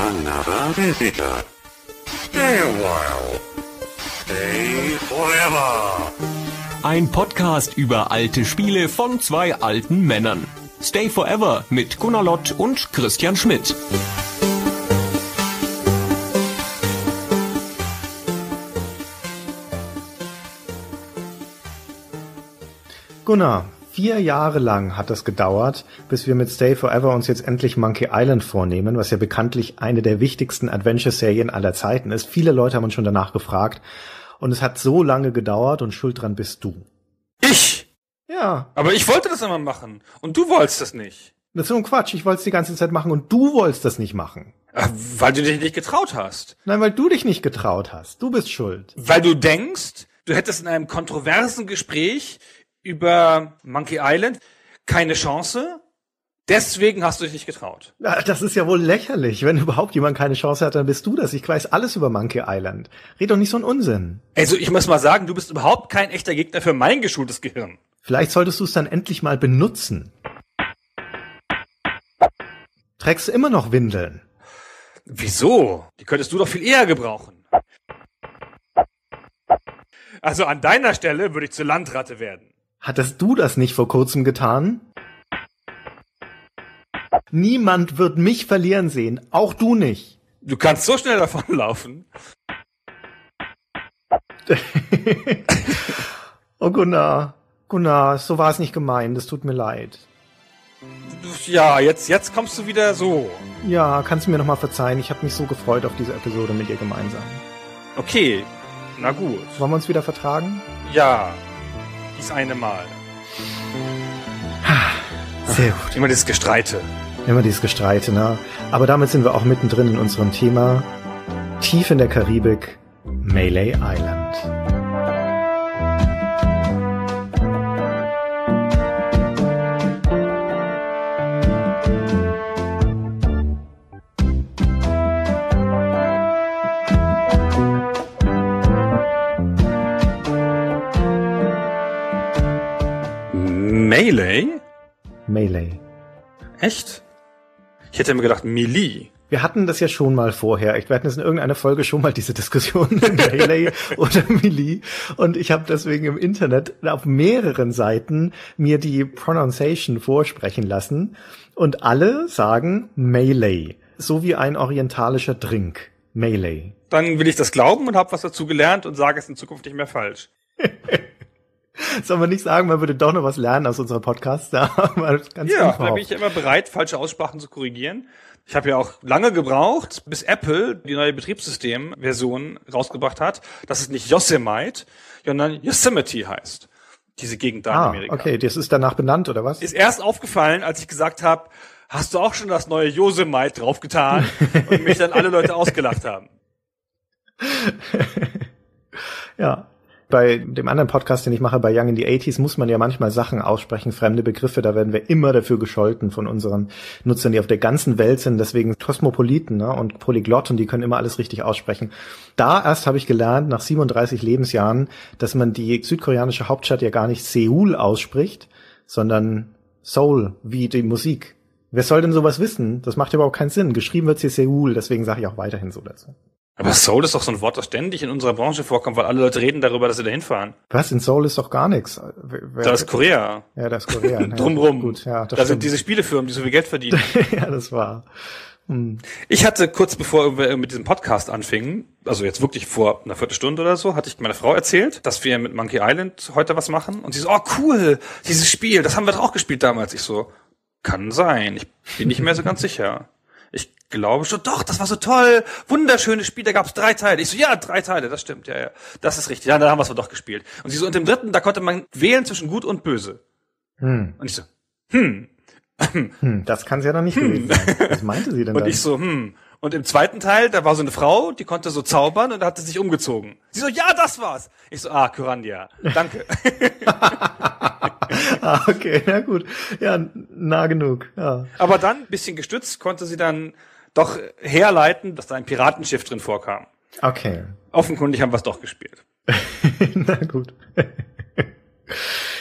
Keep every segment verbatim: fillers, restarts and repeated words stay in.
another visitor. Stay a while. Stay forever. Ein Podcast über alte Spiele von zwei alten Männern. Stay Forever mit Gunnar Lott und Christian Schmidt. Gunnar, vier Jahre lang hat es gedauert, bis wir mit Stay Forever uns jetzt endlich Monkey Island vornehmen, was ja bekanntlich eine der wichtigsten Adventure-Serien aller Zeiten ist. Viele Leute haben uns schon danach gefragt. Und es hat so lange gedauert und schuld dran bist du. Ich? Ja. Aber ich wollte das immer machen. Und du wolltest das nicht. Das ist so ein Quatsch. Ich wollte es die ganze Zeit machen und du wolltest das nicht machen. Ach, weil du dich nicht getraut hast. Nein, weil du dich nicht getraut hast. Du bist schuld. Weil du denkst, du hättest in einem kontroversen Gespräch über Monkey Island keine Chance. Deswegen hast du dich nicht getraut. Das ist ja wohl lächerlich. Wenn überhaupt jemand keine Chance hat, dann bist du das. Ich weiß alles über Monkey Island. Red doch nicht so einen Unsinn. Also ich muss mal sagen, du bist überhaupt kein echter Gegner für mein geschultes Gehirn. Vielleicht solltest du es dann endlich mal benutzen. Trägst du immer noch Windeln? Wieso? Die könntest du doch viel eher gebrauchen. Also an deiner Stelle würde ich zur Landratte werden. Hattest du das nicht vor kurzem getan? Niemand wird mich verlieren sehen, auch du nicht. Du kannst so schnell davonlaufen. Oh Gunnar, Gunnar, so war es nicht gemeint, es tut mir leid. Ja, jetzt, jetzt kommst du wieder so. Ja, kannst du mir nochmal verzeihen, ich habe mich so gefreut auf diese Episode mit dir gemeinsam. Okay, na gut. Wollen wir uns wieder vertragen? Ja, dies eine Mal. Sehr gut. Immer dieses Gestreite. Immer dieses Gestreite, ne? Aber damit sind wir auch mittendrin in unserem Thema. Tief in der Karibik, Melee Island. Melee? Melee. Echt? Ich hätte mir gedacht, Melee. Wir hatten das ja schon mal vorher. Wir hatten jetzt in irgendeiner Folge schon mal diese Diskussion Melee oder Melee. Und ich habe deswegen im Internet auf mehreren Seiten mir die Pronunciation vorsprechen lassen. Und alle sagen Melee. So wie ein orientalischer Drink. Melee. Dann will ich das glauben und habe was dazu gelernt und sage es in Zukunft nicht mehr falsch. Soll man nicht sagen, man würde doch noch was lernen aus unserem Podcast? Da ganz ja, da bin ich ja immer bereit, falsche Aussprachen zu korrigieren. Ich habe ja auch lange gebraucht, bis Apple die neue Betriebssystem-Version rausgebracht hat, dass es nicht Yosemite, sondern Yosemite heißt. Diese Gegend da ah, in Amerika. Okay, das ist danach benannt, oder was? Ist erst aufgefallen, als ich gesagt habe, hast du auch schon das neue Yosemite draufgetan? Und mich dann alle Leute ausgelacht haben. Ja. Bei dem anderen Podcast, den ich mache, bei Young in the eighties, muss man ja manchmal Sachen aussprechen, fremde Begriffe. Da werden wir immer dafür gescholten von unseren Nutzern, die auf der ganzen Welt sind. Deswegen Kosmopoliten, ne, und Polyglott, und die können immer alles richtig aussprechen. Da erst habe ich gelernt, nach siebenunddreißig Lebensjahren, dass man die südkoreanische Hauptstadt ja gar nicht Seoul ausspricht, sondern Seoul, wie die Musik. Wer soll denn sowas wissen? Das macht überhaupt keinen Sinn. Geschrieben wird sie Seoul, deswegen sage ich auch weiterhin so dazu. Aber Seoul ist doch so ein Wort, das ständig in unserer Branche vorkommt, weil alle Leute reden darüber, dass sie da hinfahren. Was? In Seoul ist doch gar nichts. Wer, da ist Korea. Ja, da ist Korea. Ne? Drumrum. Gut, ja, das da stimmt. sind diese Spielefirmen, die so viel Geld verdienen. Ja, das war. Hm. Ich hatte kurz bevor wir mit diesem Podcast anfingen, also jetzt wirklich vor einer Viertelstunde oder so, hatte ich meiner Frau erzählt, dass wir mit Monkey Island heute was machen. Und sie so, oh cool, dieses Spiel, das haben wir doch auch gespielt damals. Ich so, kann sein. Ich bin nicht mehr so ganz sicher. Ich glaube schon, doch, das war so toll, wunderschönes Spiel, da gab's drei Teile. Ich so, ja, drei Teile, das stimmt, ja, ja, das ist richtig. Ja, da haben wir es doch gespielt. Und sie so, und im dritten, da konnte man wählen zwischen gut und böse. Hm. Und ich so, hm. hm das kann es ja noch nicht hm. gewesen sein. Was meinte sie denn Und dann? ich so, hm. Und im zweiten Teil, da war so eine Frau, die konnte so zaubern und da hat sie sich umgezogen. Sie so, ja, das war's. Ich so, ah, Kyrandia, danke. Ah, okay, na gut. Ja, nah genug, ja. Aber dann, bisschen gestützt, konnte sie dann doch herleiten, dass da ein Piratenschiff drin vorkam. Okay. Offenkundig haben wir es doch gespielt. Na gut.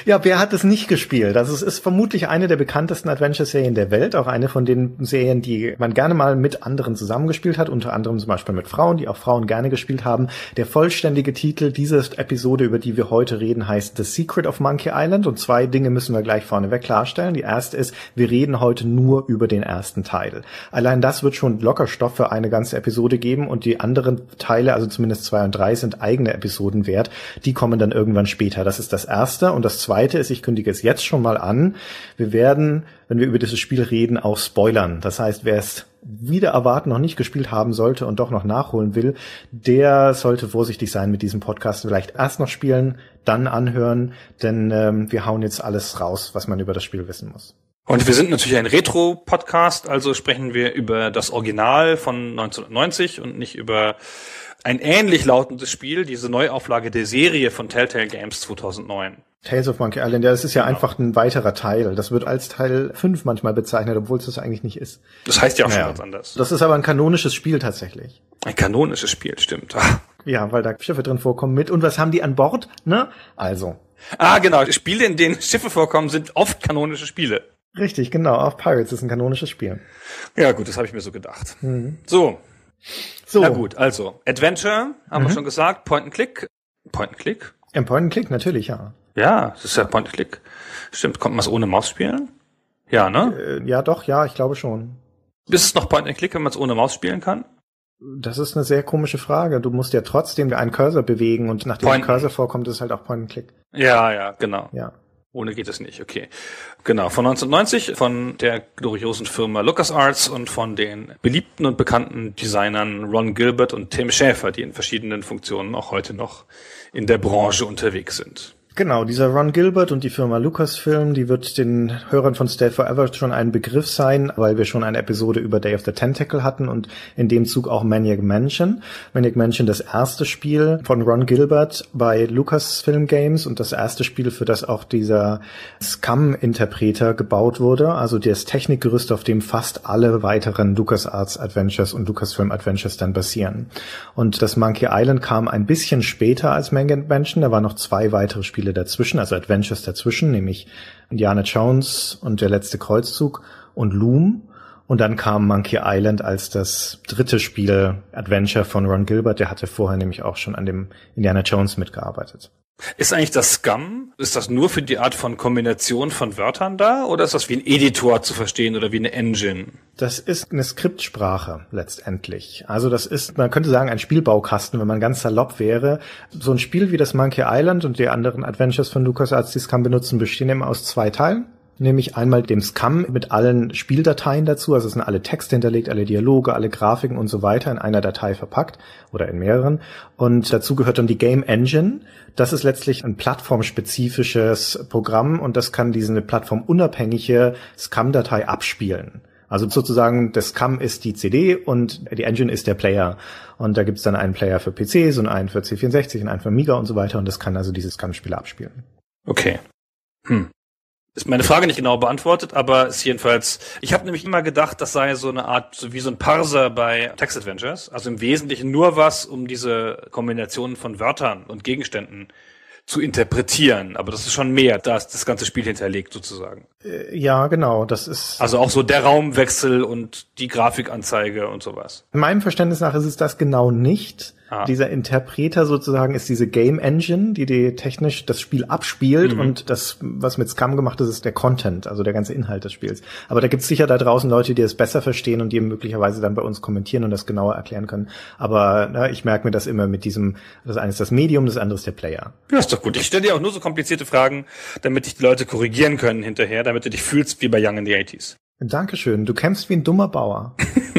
Ja, wer hat es nicht gespielt? Also es ist vermutlich eine der bekanntesten Adventure-Serien der Welt, auch eine von den Serien, die man gerne mal mit anderen zusammengespielt hat, unter anderem zum Beispiel mit Frauen, die auch Frauen gerne gespielt haben. Der vollständige Titel dieser Episode, über die wir heute reden, heißt The Secret of Monkey Island, und zwei Dinge müssen wir gleich vorneweg klarstellen. Die erste ist, wir reden heute nur über den ersten Teil. Allein das wird schon locker Stoff für eine ganze Episode geben, und die anderen Teile, also zumindest zwei und drei, sind eigene Episoden wert. Die kommen dann irgendwann später. Das ist das erste. Und das zweite ist, ich kündige es jetzt schon mal an, wir werden, wenn wir über dieses Spiel reden, auch spoilern. Das heißt, wer es wieder erwarten noch nicht gespielt haben sollte und doch noch nachholen will, der sollte vorsichtig sein mit diesem Podcast. Vielleicht erst noch spielen, dann anhören, denn ähm, wir hauen jetzt alles raus, was man über das Spiel wissen muss. Und wir sind natürlich ein Retro-Podcast, also sprechen wir über das Original von neunzehnhundertneunzig und nicht über ein ähnlich lautendes Spiel, diese Neuauflage der Serie von Telltale Games zweitausendneun. Tales of Monkey Island, ja, das ist ja genau. einfach ein weiterer Teil. Das wird als Teil fünf manchmal bezeichnet, obwohl es das eigentlich nicht ist. Das heißt ja auch naja. schon ganz anders. Das ist aber ein kanonisches Spiel tatsächlich. Ein kanonisches Spiel, stimmt. Ah. Ja, weil da Schiffe drin vorkommen mit. Und was haben die an Bord? Ne? Also. Ah, genau. Spiele, in denen Schiffe vorkommen, sind oft kanonische Spiele. Richtig, genau. Auch Pirates ist ein kanonisches Spiel. Ja gut, das habe ich mir so gedacht. Mhm. So. So. Na gut, also Adventure, haben Mhm. wir schon gesagt. Point and Click. Point and Click? Im Point and Click, natürlich, ja. Ja, das ist ja Point and Click. Stimmt, kommt man es ohne Maus spielen? Ja, ne? Äh, ja, doch, ja, ich glaube schon. Ist es noch Point and Click, wenn man es ohne Maus spielen kann? Das ist eine sehr komische Frage. Du musst ja trotzdem einen Cursor bewegen, und nachdem Point- ein Cursor vorkommt, ist es halt auch Point and Click. Ja, ja, genau. Ja. Ohne geht es nicht, okay. Genau, von neunzehnhundertneunzig, von der gloriosen Firma LucasArts und von den beliebten und bekannten Designern Ron Gilbert und Tim Schafer, die in verschiedenen Funktionen auch heute noch in der Branche unterwegs sind. Genau, dieser Ron Gilbert und die Firma Lucasfilm, die wird den Hörern von Stay Forever schon ein Begriff sein, weil wir schon eine Episode über Day of the Tentacle hatten und in dem Zug auch Maniac Mansion. Maniac Mansion, das erste Spiel von Ron Gilbert bei Lucasfilm Games und das erste Spiel, für das auch dieser Scum-Interpreter gebaut wurde, also das Technikgerüst, auf dem fast alle weiteren LucasArts Adventures und Lucasfilm Adventures dann basieren. Und das Monkey Island kam ein bisschen später als Maniac Mansion, da waren noch zwei weitere Spiele dazwischen, also Adventures dazwischen, nämlich Indiana Jones und der letzte Kreuzzug und Loom. Und dann kam Monkey Island als das dritte Spiel, Adventure von Ron Gilbert. Der hatte vorher nämlich auch schon an dem Indiana Jones mitgearbeitet. Ist eigentlich das Scum, ist das nur für die Art von Kombination von Wörtern da, oder ist das wie ein Editor zu verstehen oder wie eine Engine? Das ist eine Skriptsprache letztendlich. Also das ist, man könnte sagen, ein Spielbaukasten, wenn man ganz salopp wäre. So ein Spiel wie das Monkey Island und die anderen Adventures von LucasArts, die Scum benutzen, bestehen eben aus zwei Teilen. Nämlich einmal dem Scum mit allen Spieldateien dazu, also es sind alle Texte hinterlegt, alle Dialoge, alle Grafiken und so weiter in einer Datei verpackt oder in mehreren. Und dazu gehört dann die Game Engine. Das ist letztlich ein plattformspezifisches Programm und das kann diese plattformunabhängige Scum-Datei abspielen. Also sozusagen, das Scum ist die C D und die Engine ist der Player. Und da gibt's dann einen Player für P Cs und einen für C vierundsechzig und einen für Amiga und so weiter und das kann also diese Scum-Spiele abspielen. Okay. Hm. Ist meine Frage nicht genau beantwortet, aber ist jedenfalls, ich habe nämlich immer gedacht, das sei so eine Art, so wie so ein Parser bei Text Adventures, also im Wesentlichen nur was, um diese Kombinationen von Wörtern und Gegenständen zu interpretieren, aber das ist schon mehr, da ist das ganze Spiel hinterlegt sozusagen. Ja, genau, das ist... Also auch so der Raumwechsel und die Grafikanzeige und sowas. Meinem Verständnis nach ist es das genau nicht. Ah. Dieser Interpreter sozusagen ist diese Game Engine, die, die technisch das Spiel abspielt mhm. und das, was mit Scum gemacht ist, ist der Content, also der ganze Inhalt des Spiels. Aber da gibt's sicher da draußen Leute, die es besser verstehen und die möglicherweise dann bei uns kommentieren und das genauer erklären können. Aber na, ich merke mir das immer mit diesem, das eine ist das Medium, das andere ist der Player. Ja, ist doch gut. Ich stelle dir auch nur so komplizierte Fragen, damit dich die Leute korrigieren können hinterher, damit du dich fühlst wie bei Young in the eighties. Dankeschön. Du kämpfst wie ein dummer Bauer.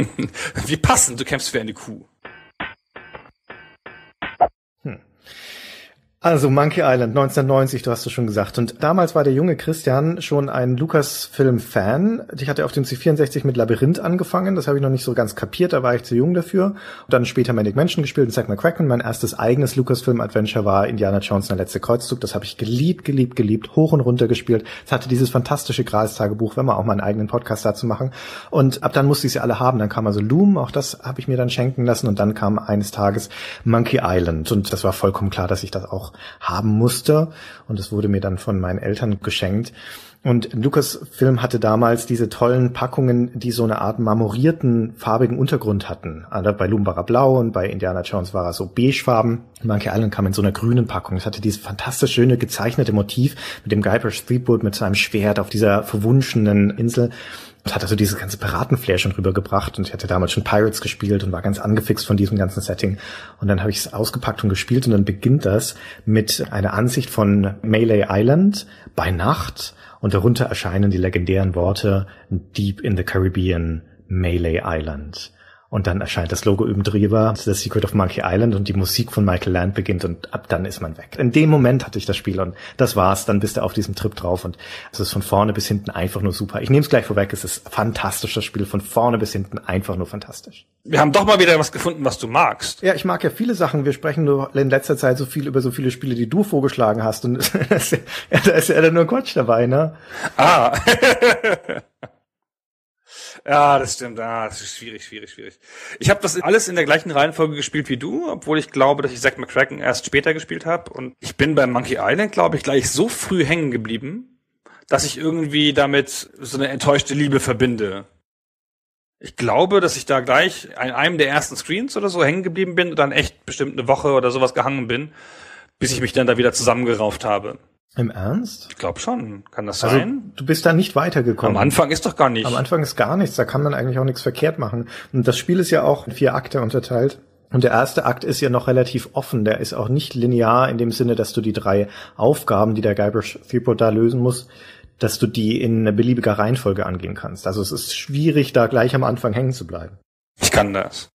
Wie passend, du kämpfst wie eine Kuh. Hm. Also Monkey Island neunzehnhundertneunzig, du hast es schon gesagt. Und damals war der junge Christian schon ein Lucasfilm-Fan. Ich hatte auf dem C vierundsechzig mit Labyrinth angefangen. Das habe ich noch nicht so ganz kapiert, da war ich zu jung dafür. Und dann später Maniac Mansion gespielt und Zack McCracken. Mein erstes eigenes Lucasfilm-Adventure war Indiana Jones, der letzte Kreuzzug. Das habe ich geliebt, geliebt, geliebt, hoch und runter gespielt. Es hatte dieses fantastische Grals-Tagebuch, wenn wir auch mal einen eigenen Podcast dazu machen. Und ab dann musste ich sie alle haben. Dann kam also Loom, auch das habe ich mir dann schenken lassen. Und dann kam eines Tages Monkey Island. Und das war vollkommen klar, dass ich das auch auch haben musste. Und es wurde mir dann von meinen Eltern geschenkt. Und Lucasfilm hatte damals diese tollen Packungen, die so eine Art marmorierten, farbigen Untergrund hatten. Bei Loom war er blau und bei Indiana Jones war er so beigefarben. Monkey Island kam in so einer grünen Packung. Es hatte dieses fantastisch schöne gezeichnete Motiv mit dem Guybrush Threepwood mit seinem Schwert auf dieser verwunschenen Insel. Und hat also dieses ganze Piratenflair schon rübergebracht. Und ich hatte damals schon Pirates gespielt und war ganz angefixt von diesem ganzen Setting. Und dann habe ich es ausgepackt und gespielt und dann beginnt das mit einer Ansicht von Melee Island bei Nacht. Und darunter erscheinen die legendären Worte Deep in the Caribbean, Melee Island. Und dann erscheint das Logo üben drüber, The Secret of Monkey Island, und die Musik von Michael Land beginnt und ab dann ist man weg. In dem Moment hatte ich das Spiel und das war's. Dann bist du auf diesem Trip drauf und es ist von vorne bis hinten einfach nur super. Ich nehme es gleich vorweg, es ist fantastisch, das Spiel. Von vorne bis hinten einfach nur fantastisch. Wir haben doch mal wieder was gefunden, was du magst. Ja, ich mag ja viele Sachen. Wir sprechen nur in letzter Zeit so viel über so viele Spiele, die du vorgeschlagen hast. Und da ist ja dann nur Quatsch dabei, ne? Ah. Ja, das stimmt. Ah, das ist schwierig, schwierig, schwierig. Ich habe das alles in der gleichen Reihenfolge gespielt wie du, obwohl ich glaube, dass ich Zack McCracken erst später gespielt habe. Und ich bin bei Monkey Island, glaube ich, gleich so früh hängen geblieben, dass ich irgendwie damit so eine enttäuschte Liebe verbinde. Ich glaube, dass ich da gleich an einem der ersten Screens oder so hängen geblieben bin und dann echt bestimmt eine Woche oder sowas gehangen bin, bis ich mich dann da wieder zusammengerauft habe. Im Ernst? Ich glaube schon. Kann das also, sein? Du bist da nicht weitergekommen. Am Anfang ist doch gar nicht. Am Anfang ist gar nichts. Da kann man eigentlich auch nichts verkehrt machen. Und das Spiel ist ja auch in vier Akte unterteilt. Und der erste Akt ist ja noch relativ offen. Der ist auch nicht linear in dem Sinne, dass du die drei Aufgaben, die der Guybrush Threepwood da lösen muss, dass du die in beliebiger Reihenfolge angehen kannst. Also es ist schwierig, da gleich am Anfang hängen zu bleiben. Ich kann das.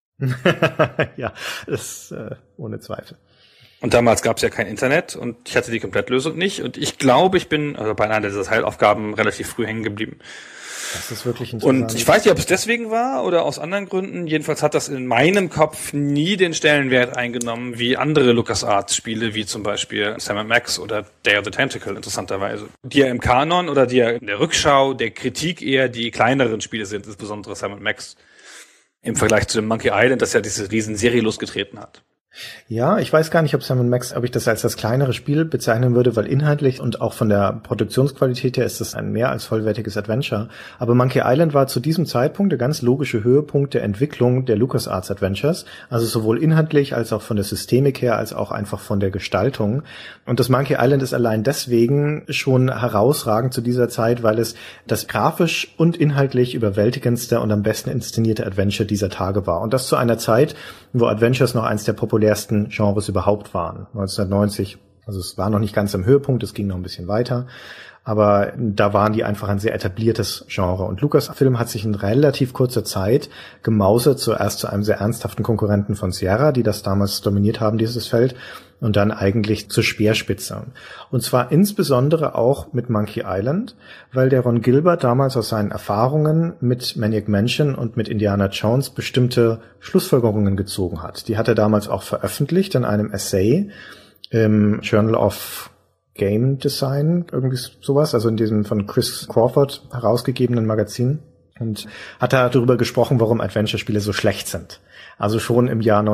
Ja, das äh, ohne Zweifel. Und damals gab es ja kein Internet und ich hatte die Komplettlösung nicht. Und ich glaube, ich bin also bei einer dieser Teilaufgaben relativ früh hängen geblieben. Das ist wirklich interessant. Und ich weiß nicht, ob es deswegen war oder aus anderen Gründen. Jedenfalls hat das in meinem Kopf nie den Stellenwert eingenommen wie andere LucasArts-Spiele, wie zum Beispiel Sam and Max oder Day of the Tentacle, interessanterweise. Die ja im Kanon oder die ja in der Rückschau der Kritik eher die kleineren Spiele sind, insbesondere Sam and Max. Im Vergleich zu dem Monkey Island, das ja diese riesen Serie losgetreten hat. Ja, ich weiß gar nicht, ob Sam and Max, ob ich das als das kleinere Spiel bezeichnen würde, weil inhaltlich und auch von der Produktionsqualität her ist es ein mehr als vollwertiges Adventure. Aber Monkey Island war zu diesem Zeitpunkt der ganz logische Höhepunkt der Entwicklung der LucasArts Adventures. Also sowohl inhaltlich als auch von der Systemik her, als auch einfach von der Gestaltung. Und das Monkey Island ist allein deswegen schon herausragend zu dieser Zeit, weil es das grafisch und inhaltlich überwältigendste und am besten inszenierte Adventure dieser Tage war. Und das zu einer Zeit, wo Adventures noch eins der populärsten Genres überhaupt waren. neunzehnhundertneunzig, also es war noch nicht ganz am Höhepunkt, es ging noch ein bisschen weiter, aber da waren die einfach ein sehr etabliertes Genre. Und Lucasfilm hat sich in relativ kurzer Zeit gemausert, zuerst zu einem sehr ernsthaften Konkurrenten von Sierra, die das damals dominiert haben, dieses Feld, und dann eigentlich zur Speerspitze. Und zwar insbesondere auch mit Monkey Island, weil der Ron Gilbert damals aus seinen Erfahrungen mit Maniac Mansion und mit Indiana Jones bestimmte Schlussfolgerungen gezogen hat. Die hat er damals auch veröffentlicht in einem Essay im Journal of Game Design, irgendwie sowas, also in diesem von Chris Crawford herausgegebenen Magazin. Und hat da darüber gesprochen, warum Adventure-Spiele so schlecht sind. Also schon im Jahr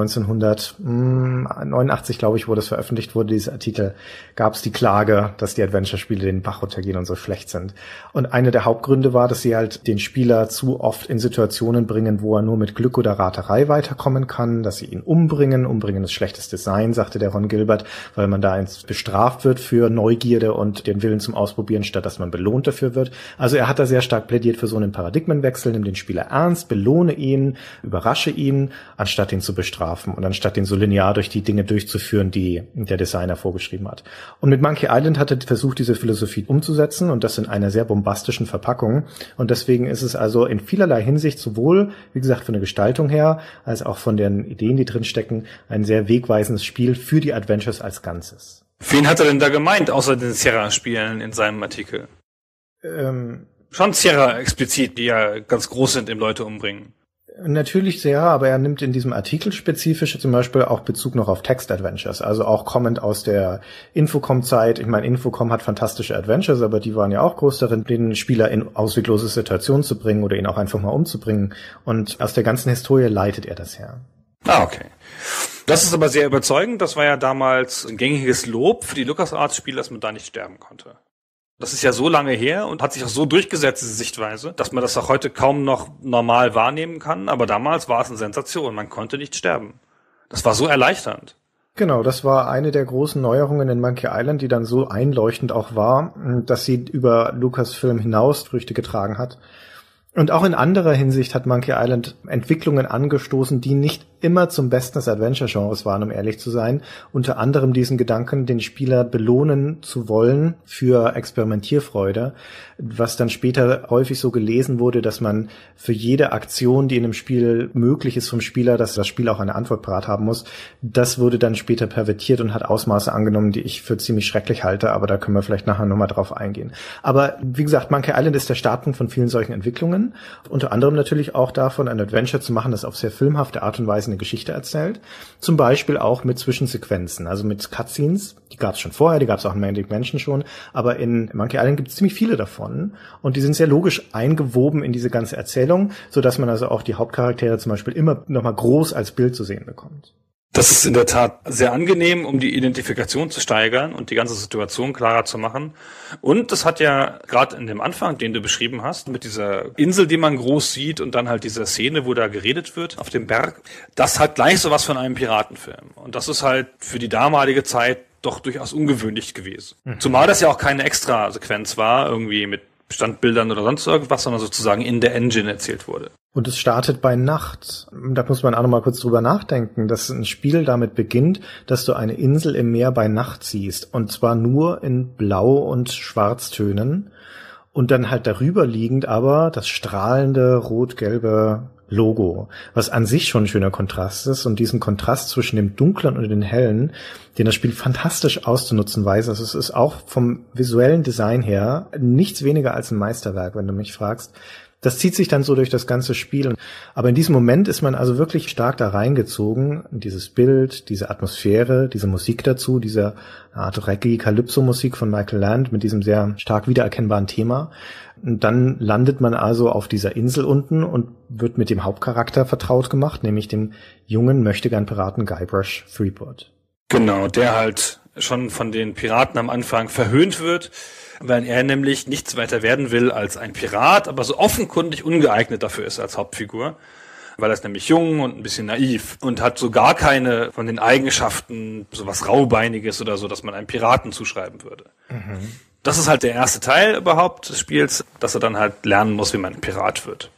neunzehnhundertneunundachtzig, glaube ich, wo das veröffentlicht wurde, dieser Artikel, gab es die Klage, dass die Adventure-Spiele den Bach runtergehen und so schlecht sind. Und einer der Hauptgründe war, dass sie halt den Spieler zu oft in Situationen bringen, wo er nur mit Glück oder Raterei weiterkommen kann, dass sie ihn umbringen. Umbringen ist schlechtes Design, sagte der Ron Gilbert, weil man da bestraft wird für Neugierde und den Willen zum Ausprobieren, statt dass man belohnt dafür wird. Also er hat da sehr stark plädiert für so einen Paradigmenwechsel, nimm den Spieler ernst, belohne ihn, überrasche ihn, anstatt ihn zu bestrafen und anstatt ihn so linear durch die Dinge durchzuführen, die der Designer vorgeschrieben hat. Und mit Monkey Island hat er versucht, diese Philosophie umzusetzen und das in einer sehr bombastischen Verpackung. Und deswegen ist es also in vielerlei Hinsicht sowohl, wie gesagt, von der Gestaltung her, als auch von den Ideen, die drin stecken, ein sehr wegweisendes Spiel für die Adventures als Ganzes. Wen hat er denn da gemeint, außer den Sierra-Spielen in seinem Artikel? Ähm, Schon Sierra explizit, die ja ganz groß sind im Leute umbringen. Natürlich sehr, aber er nimmt in diesem Artikel spezifisch zum Beispiel auch Bezug noch auf Text-Adventures, also auch kommend aus der Infocom-Zeit. Ich meine, Infocom hat fantastische Adventures, aber die waren ja auch groß darin, den Spieler in ausweglose Situationen zu bringen oder ihn auch einfach mal umzubringen. Und aus der ganzen Historie leitet er das her. Ah, okay. Das ist aber sehr überzeugend. Das war ja damals ein gängiges Lob für die LucasArts-Spiele, dass man da nicht sterben konnte. Das ist ja so lange her und hat sich auch so durchgesetzt, diese Sichtweise, dass man das auch heute kaum noch normal wahrnehmen kann. Aber damals war es eine Sensation. Man konnte nicht sterben. Das war so erleichternd. Genau, das war eine der großen Neuerungen in Monkey Island, die dann so einleuchtend auch war, dass sie über Lucasfilm hinaus Früchte getragen hat. Und auch in anderer Hinsicht hat Monkey Island Entwicklungen angestoßen, die nicht immer zum Besten des Adventure-Genres waren, um ehrlich zu sein. Unter anderem diesen Gedanken, den Spieler belohnen zu wollen für Experimentierfreude, was dann später häufig so gelesen wurde, dass man für jede Aktion, die in einem Spiel möglich ist vom Spieler, dass das Spiel auch eine Antwort parat haben muss. Das wurde dann später pervertiert und hat Ausmaße angenommen, die ich für ziemlich schrecklich halte, aber da können wir vielleicht nachher nochmal drauf eingehen. Aber wie gesagt, Monkey Island ist der Startpunkt von vielen solchen Entwicklungen. Unter anderem natürlich auch davon, ein Adventure zu machen, das auf sehr filmhafte Art und Weise eine Geschichte erzählt. Zum Beispiel auch mit Zwischensequenzen, also mit Cutscenes. Die gab es schon vorher, die gab es auch in Maniac Mansion schon. Aber in Monkey Island gibt es ziemlich viele davon. Und die sind sehr logisch eingewoben in diese ganze Erzählung, sodass man also auch die Hauptcharaktere zum Beispiel immer nochmal groß als Bild zu sehen bekommt. Das ist in der Tat sehr angenehm, um die Identifikation zu steigern und die ganze Situation klarer zu machen. Und das hat ja gerade in dem Anfang, den du beschrieben hast, mit dieser Insel, die man groß sieht und dann halt dieser Szene, wo da geredet wird auf dem Berg, das hat gleich sowas von einem Piratenfilm. Und das ist halt für die damalige Zeit doch durchaus ungewöhnlich gewesen. Mhm. Zumal das ja auch keine Extra-Sequenz war, irgendwie mit Standbildern oder sonst irgendwas, sondern sozusagen in der Engine erzählt wurde. Und es startet bei Nacht. Da muss man auch noch mal kurz drüber nachdenken, dass ein Spiel damit beginnt, dass du eine Insel im Meer bei Nacht siehst. Und zwar nur in Blau- und Schwarztönen. Und dann halt darüber liegend aber das strahlende rot-gelbe Logo, was an sich schon ein schöner Kontrast ist. Und diesen Kontrast zwischen dem Dunklen und dem Hellen, den das Spiel fantastisch auszunutzen weiß. Also es ist auch vom visuellen Design her nichts weniger als ein Meisterwerk, wenn du mich fragst. Das zieht sich dann so durch das ganze Spiel. Aber in diesem Moment ist man also wirklich stark da reingezogen. Dieses Bild, diese Atmosphäre, diese Musik dazu, diese Art Reggae-Calypso-Musik von Michael Land mit diesem sehr stark wiedererkennbaren Thema. Und dann landet man also auf dieser Insel unten und wird mit dem Hauptcharakter vertraut gemacht, nämlich dem jungen Möchtegern-Piraten Guybrush Threepwood. Genau, der halt schon von den Piraten am Anfang verhöhnt wird, weil er nämlich nichts weiter werden will als ein Pirat, aber so offenkundig ungeeignet dafür ist als Hauptfigur, weil er ist nämlich jung und ein bisschen naiv und hat so gar keine von den Eigenschaften, sowas Raubeiniges oder so, dass man einem Piraten zuschreiben würde. Mhm. Das ist halt der erste Teil überhaupt des Spiels, dass er dann halt lernen muss, wie man ein Pirat wird.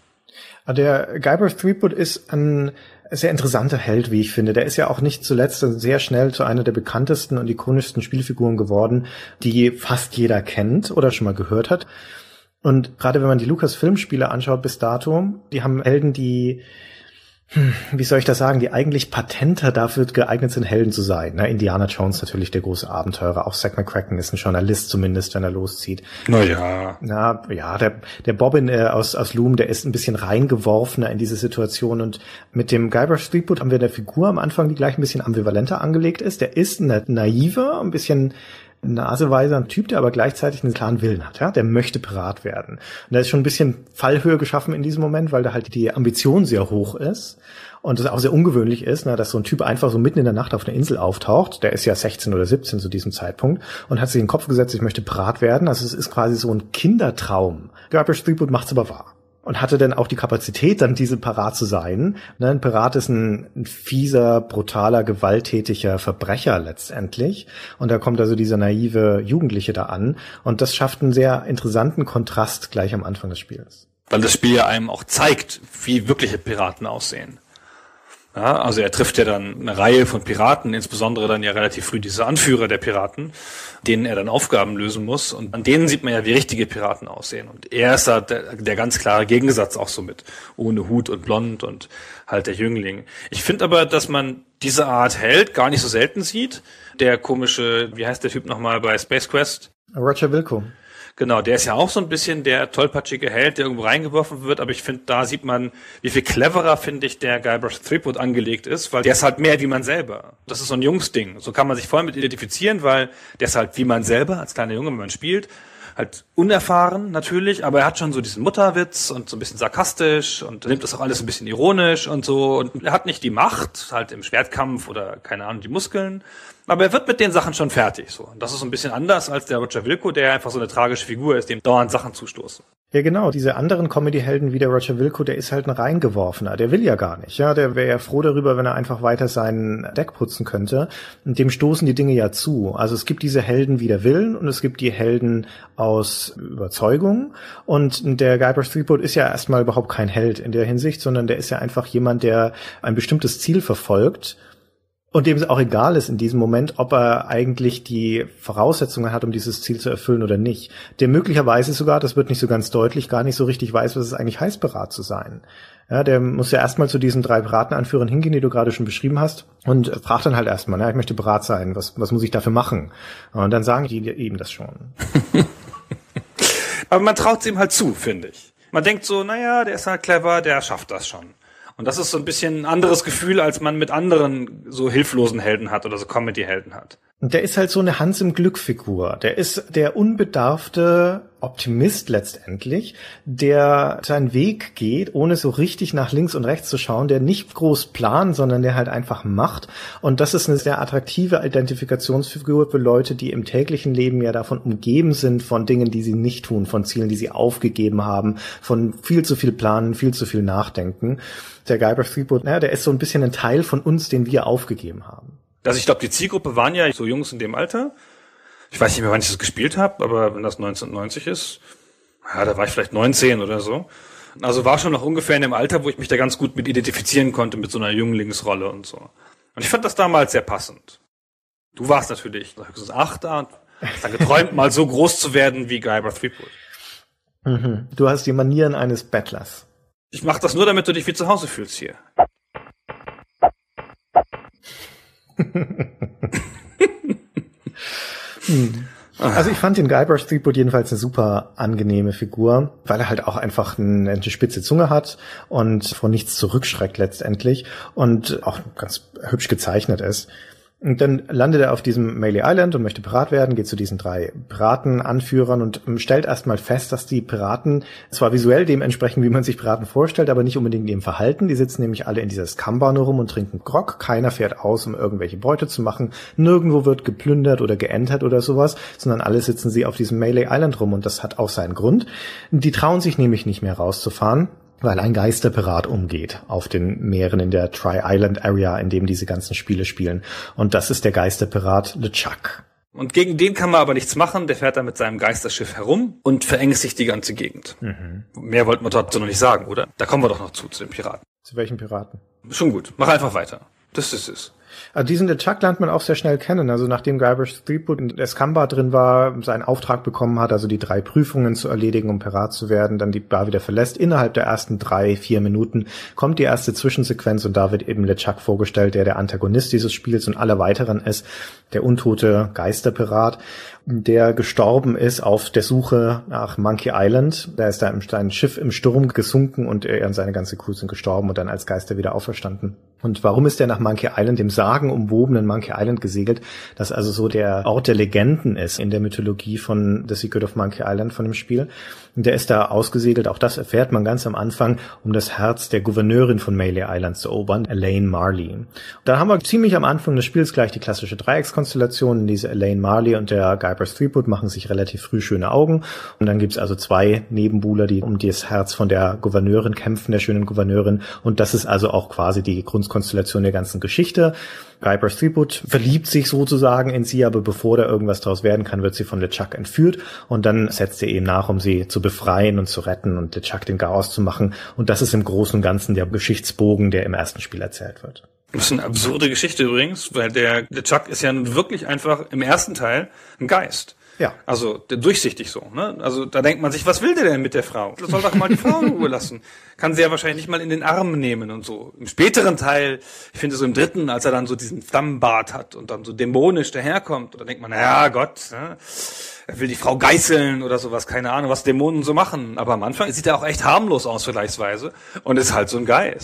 Der Guybrush Threepwood ist ein sehr interessanter Held, wie ich finde. Der ist ja auch nicht zuletzt sehr schnell zu einer der bekanntesten und ikonischsten Spielfiguren geworden, die fast jeder kennt oder schon mal gehört hat. Und gerade wenn man die Lucasfilm-Spiele anschaut bis dato, die haben Helden, die, hm, wie soll ich das sagen, die eigentlich patenter dafür geeignet sind, Helden zu sein. Ne? Indiana Jones natürlich der große Abenteurer. Auch Zack McCracken ist ein Journalist zumindest, wenn er loszieht. Na ja. Na ja, der, der Bobbin äh, aus, aus Loom, der ist ein bisschen reingeworfener in diese Situation. Und mit dem Guybrush Threepwood haben wir eine Figur am Anfang, die gleich ein bisschen ambivalenter angelegt ist. Der ist ein naiver, ein bisschen naseweiser Typ, der aber gleichzeitig einen klaren Willen hat, ja, der möchte Pirat werden. Und da ist schon ein bisschen Fallhöhe geschaffen in diesem Moment, weil da halt die Ambition sehr hoch ist und das auch sehr ungewöhnlich ist, ne, dass so ein Typ einfach so mitten in der Nacht auf einer Insel auftaucht. Der ist ja sechzehn oder siebzehn zu diesem Zeitpunkt und hat sich in den Kopf gesetzt, ich möchte Pirat werden. Also es ist quasi so ein Kindertraum. Guybrush Threepwood macht's aber wahr. Und hatte dann auch die Kapazität, dann diese Pirat zu sein. Ne, ein Pirat ist ein, ein fieser, brutaler, gewalttätiger Verbrecher letztendlich. Und da kommt also dieser naive Jugendliche da an. Und das schafft einen sehr interessanten Kontrast gleich am Anfang des Spiels. Weil das Spiel ja einem auch zeigt, wie wirkliche Piraten aussehen. Ja, also er trifft ja dann eine Reihe von Piraten, insbesondere dann ja relativ früh diese Anführer der Piraten, denen er dann Aufgaben lösen muss. Und an denen sieht man ja, wie richtige Piraten aussehen. Und er ist da der, der ganz klare Gegensatz auch so mit. Ohne Hut und blond und halt der Jüngling. Ich finde aber, dass man diese Art Held gar nicht so selten sieht. Der komische, wie heißt der Typ nochmal bei Space Quest? Roger Wilco. Genau, der ist ja auch so ein bisschen der tollpatschige Held, der irgendwo reingeworfen wird, aber ich finde, da sieht man, wie viel cleverer, finde ich, der Guybrush Threepwood angelegt ist, weil der ist halt mehr wie man selber. Das ist so ein Jungsding. So kann man sich voll mit identifizieren, weil der ist halt wie man selber, als kleiner Junge, wenn man spielt. halt unerfahren natürlich, aber er hat schon so diesen Mutterwitz und so ein bisschen sarkastisch und nimmt das auch alles ein bisschen ironisch und so. Und er hat nicht die Macht, halt im Schwertkampf oder keine Ahnung, die Muskeln, aber er wird mit den Sachen schon fertig. So. Und das ist so ein bisschen anders als der Roger Wilco, der einfach so eine tragische Figur ist, dem dauernd Sachen zustoßen. Ja, genau. Diese anderen Comedy-Helden wie der Roger Wilco, der ist halt ein Reingeworfener. Der will ja gar nicht. Ja, der wäre ja froh darüber, wenn er einfach weiter sein Deck putzen könnte. Und dem stoßen die Dinge ja zu. Also es gibt diese Helden wider Willen und es gibt die Helden aus Überzeugung. Und der Guybrush Threepwood ist ja erstmal überhaupt kein Held in der Hinsicht, sondern der ist ja einfach jemand, der ein bestimmtes Ziel verfolgt. Und dem es auch egal ist in diesem Moment, ob er eigentlich die Voraussetzungen hat, um dieses Ziel zu erfüllen oder nicht. Der möglicherweise sogar, das wird nicht so ganz deutlich, gar nicht so richtig weiß, was es eigentlich heißt, Pirat zu sein. Ja, der muss ja erstmal zu diesen drei Piratenanführern hingehen, die du gerade schon beschrieben hast, und fragt dann halt erstmal, ja, ich möchte Pirat sein, was, was muss ich dafür machen? Und dann sagen die ihm das schon. Aber man traut es ihm halt zu, finde ich. Man denkt so, naja, der ist halt clever, der schafft das schon. Und das ist so ein bisschen ein anderes Gefühl, als man mit anderen so hilflosen Helden hat oder so Comedy-Helden hat. Und der ist halt so eine Hans-im-Glück-Figur. Der ist der unbedarfte Optimist letztendlich, der seinen Weg geht, ohne so richtig nach links und rechts zu schauen, der nicht groß plant, sondern der halt einfach macht. Und das ist eine sehr attraktive Identifikationsfigur für Leute, die im täglichen Leben ja davon umgeben sind, von Dingen, die sie nicht tun, von Zielen, die sie aufgegeben haben, von viel zu viel Planen, viel zu viel Nachdenken. Der Guybrush Threepwood, naja, der ist so ein bisschen ein Teil von uns, den wir aufgegeben haben. Also ich glaube, die Zielgruppe waren ja so Jungs in dem Alter. Ich weiß nicht mehr, wann ich das gespielt habe, aber wenn das neunzehnhundertneunzig ist, ja, da war ich vielleicht neunzehn oder so. Also war schon noch ungefähr in dem Alter, wo ich mich da ganz gut mit identifizieren konnte, mit so einer Jünglingsrolle und so. Und ich fand das damals sehr passend. Du warst natürlich höchstens acht da und hast dann geträumt, mal so groß zu werden wie Guybrush Threepwood. Mhm. Du hast die Manieren eines Bettlers. Ich mach das nur, damit du dich wie zu Hause fühlst hier. hm. Also ich fand den Guybrush Threepwood jedenfalls eine super angenehme Figur, weil er halt auch einfach eine, eine spitze Zunge hat und vor nichts zurückschreckt letztendlich und auch ganz hübsch gezeichnet ist. Und dann landet er auf diesem Melee Island und möchte Pirat werden, geht zu diesen drei Piratenanführern und stellt erstmal fest, dass die Piraten zwar visuell dem entsprechen, wie man sich Piraten vorstellt, aber nicht unbedingt dem Verhalten. Die sitzen nämlich alle in dieser Skamba nur rum und trinken Grog. Keiner fährt aus, um irgendwelche Beute zu machen. Nirgendwo wird geplündert oder geentert oder sowas, sondern alle sitzen sie auf diesem Melee Island rum und das hat auch seinen Grund. Die trauen sich nämlich nicht mehr rauszufahren, weil ein Geisterpirat umgeht auf den Meeren in der Tri-Island-Area, in dem diese ganzen Spiele spielen. Und das ist der Geisterpirat LeChuck. Und gegen den kann man aber nichts machen. Der fährt da mit seinem Geisterschiff herum und verängstigt die ganze Gegend. Mhm. Mehr wollten wir dazu noch nicht sagen, oder? Da kommen wir doch noch zu, zu den Piraten. Zu welchen Piraten? Schon gut. Mach einfach weiter. Das ist es. Also diesen LeChuck lernt man auch sehr schnell kennen. Also nachdem Guybrush Threepwood in der Skamba drin war, seinen Auftrag bekommen hat, also die drei Prüfungen zu erledigen, um Pirat zu werden, dann die Bar wieder verlässt, innerhalb der ersten drei, vier Minuten kommt die erste Zwischensequenz und da wird eben LeChuck vorgestellt, der der Antagonist dieses Spiels und aller weiteren ist, der untote Geisterpirat, der gestorben ist auf der Suche nach Monkey Island. Da ist da ein Schiff im Sturm gesunken und er und seine ganze Crew sind gestorben und dann als Geister wieder auferstanden. Und warum ist der nach Monkey Island, dem sagenumwobenen Monkey Island, gesegelt, das also so der Ort der Legenden ist in der Mythologie von The Secret of Monkey Island, von dem Spiel. Und der ist da ausgesegelt, auch das erfährt man ganz am Anfang, um das Herz der Gouverneurin von Melee Island zu erobern, Elaine Marley. Da haben wir ziemlich am Anfang des Spiels gleich die klassische Dreieckskonstellation. Diese Elaine Marley und der Guybrush Threepwood machen sich relativ früh schöne Augen. Und dann gibt's also zwei Nebenbuhler, die um das Herz von der Gouverneurin kämpfen, der schönen Gouverneurin. Und das ist also auch quasi die Grundkonstellation der ganzen Geschichte. Guybrush Threepwood verliebt sich sozusagen in sie, aber bevor da irgendwas draus werden kann, wird sie von LeChuck entführt und dann setzt er ihm nach, um sie zu befreien und zu retten und LeChuck den Chaos zu machen. Und das ist im Großen und Ganzen der Geschichtsbogen, der im ersten Spiel erzählt wird. Das ist eine absurde Geschichte übrigens, weil der LeChuck ist ja wirklich einfach im ersten Teil ein Geist. Ja. Also durchsichtig so, ne? Also da denkt man sich, was will der denn mit der Frau? Das soll doch mal die Frau in Ruhe lassen. Kann sie ja wahrscheinlich nicht mal in den Arm nehmen und so. Im späteren Teil, ich finde so im dritten, als er dann so diesen Flammenbart hat und dann so dämonisch daherkommt, da denkt man, na ja, Gott, ne? Er will die Frau geißeln oder sowas, keine Ahnung, was Dämonen so machen. Aber am Anfang sieht er auch echt harmlos aus vergleichsweise und ist halt so ein Geist.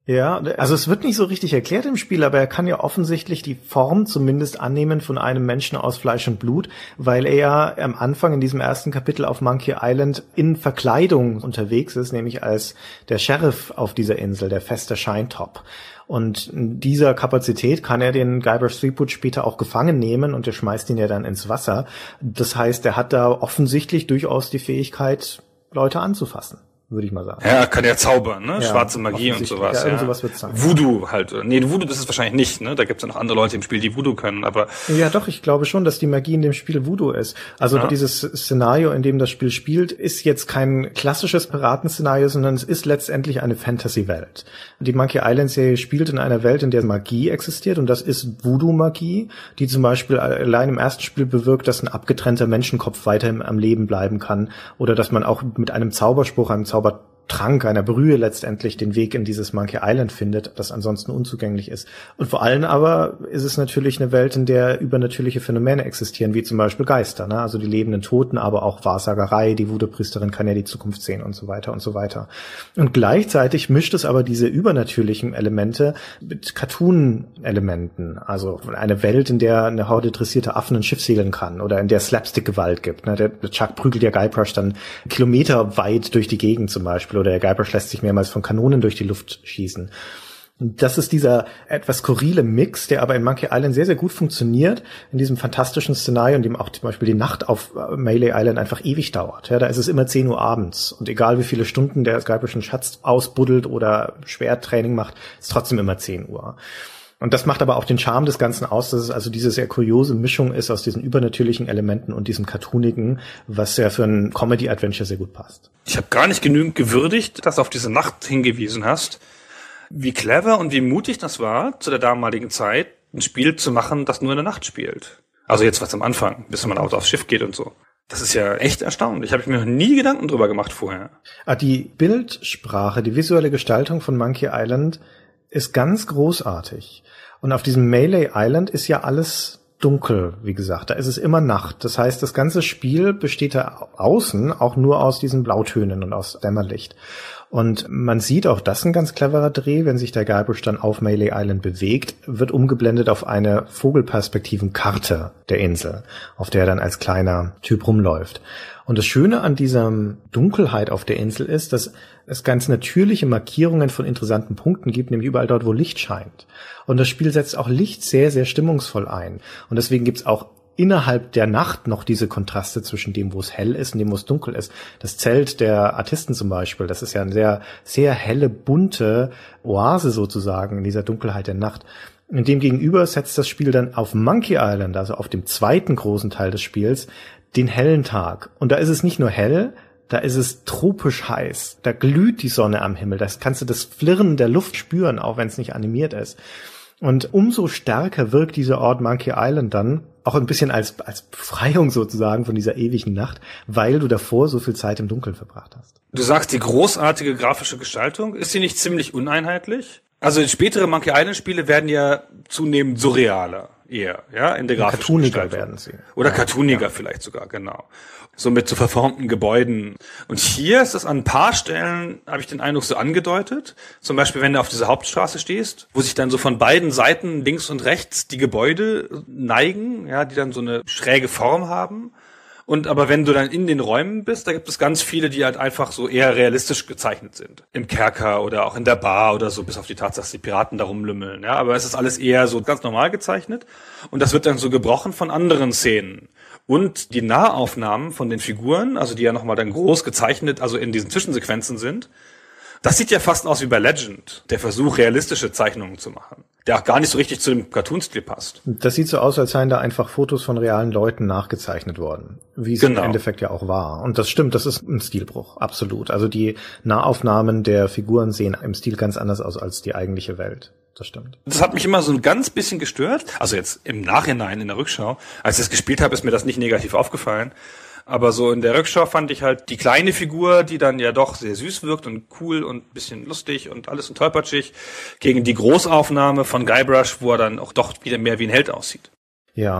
Ja, also es wird nicht so richtig erklärt im Spiel, aber er kann ja offensichtlich die Form zumindest annehmen von einem Menschen aus Fleisch und Blut, weil er ja am Anfang in diesem ersten Kapitel auf Monkey Island in Verkleidung unterwegs ist, nämlich als der Sheriff auf dieser Insel, der feste Scheintop. Und in dieser Kapazität kann er den Guybrush Threepwood später auch gefangen nehmen und er schmeißt ihn ja dann ins Wasser. Das heißt, er hat da offensichtlich durchaus die Fähigkeit, Leute anzufassen, würde ich mal sagen. Ja, kann ja zaubern, ne? Ja, Schwarze Magie und sowas. Ja, Ja, sowas wird's sein. Voodoo halt. Nee, Voodoo, das ist wahrscheinlich nicht, ne? Da gibt's ja noch andere Leute im Spiel, die Voodoo können, aber... Ja, doch, ich glaube schon, dass die Magie in dem Spiel Voodoo ist. Also ja. Dieses Szenario, in dem das Spiel spielt, ist jetzt kein klassisches Piratenszenario, sondern es ist letztendlich eine Fantasy-Welt. Die Monkey Island-Serie spielt in einer Welt, in der Magie existiert und das ist Voodoo-Magie, die zum Beispiel allein im ersten Spiel bewirkt, dass ein abgetrennter Menschenkopf weiter am Leben bleiben kann oder dass man auch mit einem Zauberspruch, einem Zauber Trank, einer Brühe letztendlich den Weg in dieses Monkey Island findet, das ansonsten unzugänglich ist. Und vor allem aber ist es natürlich eine Welt, in der übernatürliche Phänomene existieren, wie zum Beispiel Geister, ne? Also die lebenden Toten, aber auch Wahrsagerei, die Voodoo-Priesterin kann ja die Zukunft sehen und so weiter und so weiter. Und gleichzeitig mischt es aber diese übernatürlichen Elemente mit Cartoon-Elementen, also eine Welt, in der eine Horde dressierter Affen ein Schiff segeln kann oder in der Slapstick-Gewalt gibt, ne? Der Chuck prügelt ja Guybrush dann kilometerweit durch die Gegend zum Beispiel, oder der Guybrush lässt sich mehrmals von Kanonen durch die Luft schießen. Und das ist dieser etwas skurrile Mix, der aber in Monkey Island sehr, sehr gut funktioniert, in diesem fantastischen Szenario, in dem auch zum Beispiel die Nacht auf Melee Island einfach ewig dauert. Ja, da ist es immer zehn Uhr abends und egal wie viele Stunden der Guybrush einen Schatz ausbuddelt oder Schwerttraining macht, ist trotzdem immer zehn Uhr. Und das macht aber auch den Charme des Ganzen aus, dass es also diese sehr kuriose Mischung ist aus diesen übernatürlichen Elementen und diesem Cartoonigen, was ja für ein Comedy-Adventure sehr gut passt. Ich habe gar nicht genügend gewürdigt, dass du auf diese Nacht hingewiesen hast. Wie clever und wie mutig das war, zu der damaligen Zeit ein Spiel zu machen, das nur in der Nacht spielt. Also jetzt was am Anfang, bis man aufs Schiff geht und so. Das ist ja echt erstaunlich. Habe ich mir noch nie Gedanken drüber gemacht vorher. Ah, die Bildsprache, die visuelle Gestaltung von Monkey Island ist ganz großartig. Und auf diesem Melee Island ist ja alles dunkel, wie gesagt. Da ist es immer Nacht. Das heißt, das ganze Spiel besteht da außen auch nur aus diesen Blautönen und aus Dämmerlicht. Und man sieht auch, das ein ganz cleverer Dreh, wenn sich der Guybrush dann auf Melee Island bewegt, wird umgeblendet auf eine Vogelperspektivenkarte der Insel, auf der er dann als kleiner Typ rumläuft. Und das Schöne an dieser Dunkelheit auf der Insel ist, dass es ganz natürliche Markierungen von interessanten Punkten gibt, nämlich überall dort, wo Licht scheint. Und das Spiel setzt auch Licht sehr, sehr stimmungsvoll ein. Und deswegen gibt's auch innerhalb der Nacht noch diese Kontraste zwischen dem, wo es hell ist und dem, wo es dunkel ist. Das Zelt der Artisten zum Beispiel, das ist ja eine sehr, sehr helle, bunte Oase sozusagen in dieser Dunkelheit der Nacht. Und dem gegenüber setzt das Spiel dann auf Monkey Island, also auf dem zweiten großen Teil des Spiels, den hellen Tag. Und da ist es nicht nur hell, da ist es tropisch heiß. Da glüht die Sonne am Himmel. Da kannst du das Flirren der Luft spüren, auch wenn es nicht animiert ist. Und umso stärker wirkt dieser Ort Monkey Island dann, auch ein bisschen als, als Befreiung sozusagen von dieser ewigen Nacht, weil du davor so viel Zeit im Dunkeln verbracht hast. Du sagst, die großartige grafische Gestaltung, ist sie nicht ziemlich uneinheitlich? Also spätere Monkey Island Spiele werden ja zunehmend surrealer, eher, ja, in der grafischen Cartooniger Gestaltung. werden sie. Oder ja, cartooniger ja. vielleicht sogar, genau. So mit so verformten Gebäuden. Und hier ist das an ein paar Stellen, habe ich den Eindruck, so angedeutet. Zum Beispiel, wenn du auf dieser Hauptstraße stehst, wo sich dann so von beiden Seiten links und rechts die Gebäude neigen, ja, die dann so eine schräge Form haben. Und aber wenn du dann in den Räumen bist, da gibt es ganz viele, die halt einfach so eher realistisch gezeichnet sind. Im Kerker oder auch in der Bar oder so, bis auf die Tatsache, dass die Piraten da rumlümmeln. Ja, aber es ist alles eher so ganz normal gezeichnet. Und das wird dann so gebrochen von anderen Szenen. Und die Nahaufnahmen von den Figuren, also die ja nochmal dann groß gezeichnet, also in diesen Zwischensequenzen sind, das sieht ja fast aus wie bei Legend, der Versuch, realistische Zeichnungen zu machen, der auch gar nicht so richtig zu dem Cartoon-Stil passt. Das sieht so aus, als seien da einfach Fotos von realen Leuten nachgezeichnet worden, wie es genau. im Endeffekt ja auch war. Und das stimmt, das ist ein Stilbruch, absolut. Also die Nahaufnahmen der Figuren sehen im Stil ganz anders aus als die eigentliche Welt. Das stimmt. Das hat mich immer so ein ganz bisschen gestört. Also jetzt im Nachhinein, in der Rückschau. Als ich es gespielt habe, ist mir das nicht negativ aufgefallen. Aber so in der Rückschau fand ich halt die kleine Figur, die dann ja doch sehr süß wirkt und cool und ein bisschen lustig und alles und tollpatschig, gegen die Großaufnahme von Guybrush, wo er dann auch doch wieder mehr wie ein Held aussieht. Ja,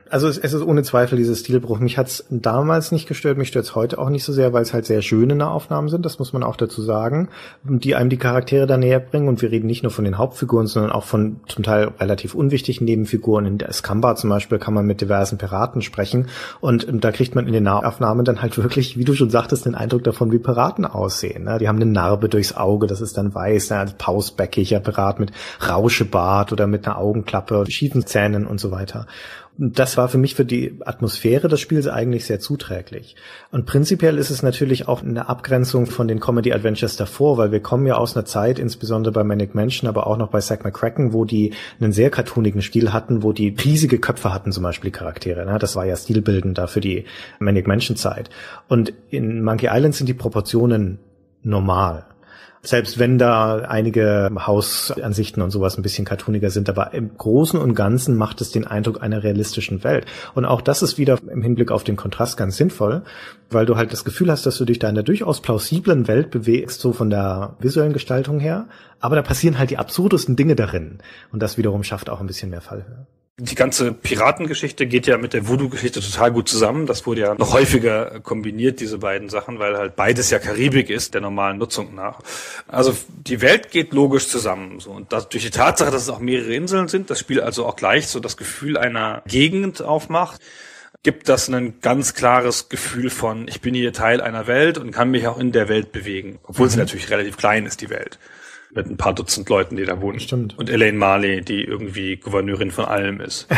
also es, es ist ohne Zweifel dieser Stilbruch. Mich hat's damals nicht gestört, mich stört's heute auch nicht so sehr, weil es halt sehr schöne Nahaufnahmen sind, das muss man auch dazu sagen, die einem die Charaktere da näher bringen. Und wir reden nicht nur von den Hauptfiguren, sondern auch von zum Teil relativ unwichtigen Nebenfiguren. In der Skamba zum Beispiel kann man mit diversen Piraten sprechen und da kriegt man in den Nahaufnahmen dann halt wirklich, wie du schon sagtest, den Eindruck davon, wie Piraten aussehen. Ne? Die haben eine Narbe durchs Auge, das ist dann weiß, ne? Ein pausbäckiger Pirat mit Rauschebart oder mit einer Augenklappe, schiefen Zähnen und so weiter. Das war für mich für die Atmosphäre des Spiels eigentlich sehr zuträglich. Und prinzipiell ist es natürlich auch eine Abgrenzung von den Comedy-Adventures davor, weil wir kommen ja aus einer Zeit, insbesondere bei Manic Mansion, aber auch noch bei Zack McCracken, wo die einen sehr cartoonigen Stil hatten, wo die riesige Köpfe hatten, zum Beispiel die Charaktere. Ne? Das war ja stilbildend da für die Manic Mansion-Zeit. Und in Monkey Island sind die Proportionen normal. Selbst wenn da einige Hausansichten und sowas ein bisschen cartooniger sind, aber im Großen und Ganzen macht es den Eindruck einer realistischen Welt. Und auch das ist wieder im Hinblick auf den Kontrast ganz sinnvoll, weil du halt das Gefühl hast, dass du dich da in einer durchaus plausiblen Welt bewegst, so von der visuellen Gestaltung her, aber da passieren halt die absurdesten Dinge darin. Und das wiederum schafft auch ein bisschen mehr Fallhöhe. Die ganze Piratengeschichte geht ja mit der Voodoo-Geschichte total gut zusammen. Das wurde ja noch häufiger kombiniert, diese beiden Sachen, weil halt beides ja Karibik ist, der normalen Nutzung nach. Also die Welt geht logisch zusammen. So. Und das, durch die Tatsache, dass es auch mehrere Inseln sind, das Spiel also auch gleich so das Gefühl einer Gegend aufmacht, gibt das ein ganz klares Gefühl von, ich bin hier Teil einer Welt und kann mich auch in der Welt bewegen. Obwohl mhm. sie natürlich relativ klein ist, die Welt. Mit ein paar Dutzend Leuten, die da wohnen. Stimmt. Und Elaine Marley, die irgendwie Gouverneurin von allem ist.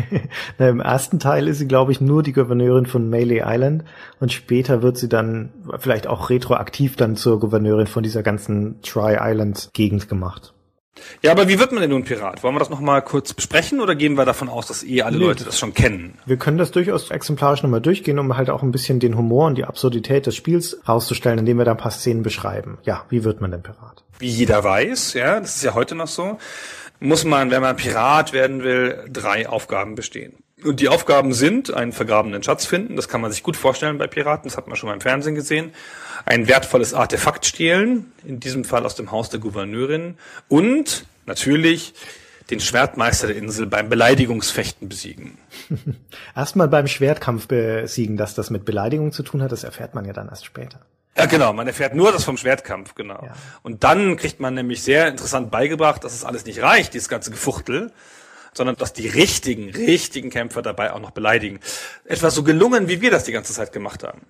Na, im ersten Teil ist sie, glaube ich, nur die Gouverneurin von Melee Island und später wird sie dann vielleicht auch retroaktiv dann zur Gouverneurin von dieser ganzen Tri-Island-Gegend gemacht. Ja, aber wie wird man denn nun Pirat? Wollen wir das nochmal kurz besprechen oder gehen wir davon aus, dass eh alle nee, Leute das schon kennen? Wir können das durchaus exemplarisch nochmal durchgehen, um halt auch ein bisschen den Humor und die Absurdität des Spiels rauszustellen, indem wir da ein paar Szenen beschreiben. Ja, wie wird man denn Pirat? Wie jeder weiß, ja, das ist ja heute noch so, muss man, wenn man Pirat werden will, drei Aufgaben bestehen. Und die Aufgaben sind, einen vergrabenen Schatz finden, das kann man sich gut vorstellen bei Piraten, das hat man schon mal im Fernsehen gesehen, ein wertvolles Artefakt stehlen, in diesem Fall aus dem Haus der Gouverneurin, und natürlich den Schwertmeister der Insel beim Beleidigungsfechten besiegen. Erstmal beim Schwertkampf besiegen, dass das mit Beleidigung zu tun hat, das erfährt man ja dann erst später. Ja, genau, man erfährt nur das vom Schwertkampf, genau. Ja. Und dann kriegt man nämlich sehr interessant beigebracht, dass es alles nicht reicht, dieses ganze Gefuchtel, sondern dass die richtigen, richtigen Kämpfer dabei auch noch beleidigen. Etwas so gelungen, wie wir das die ganze Zeit gemacht haben.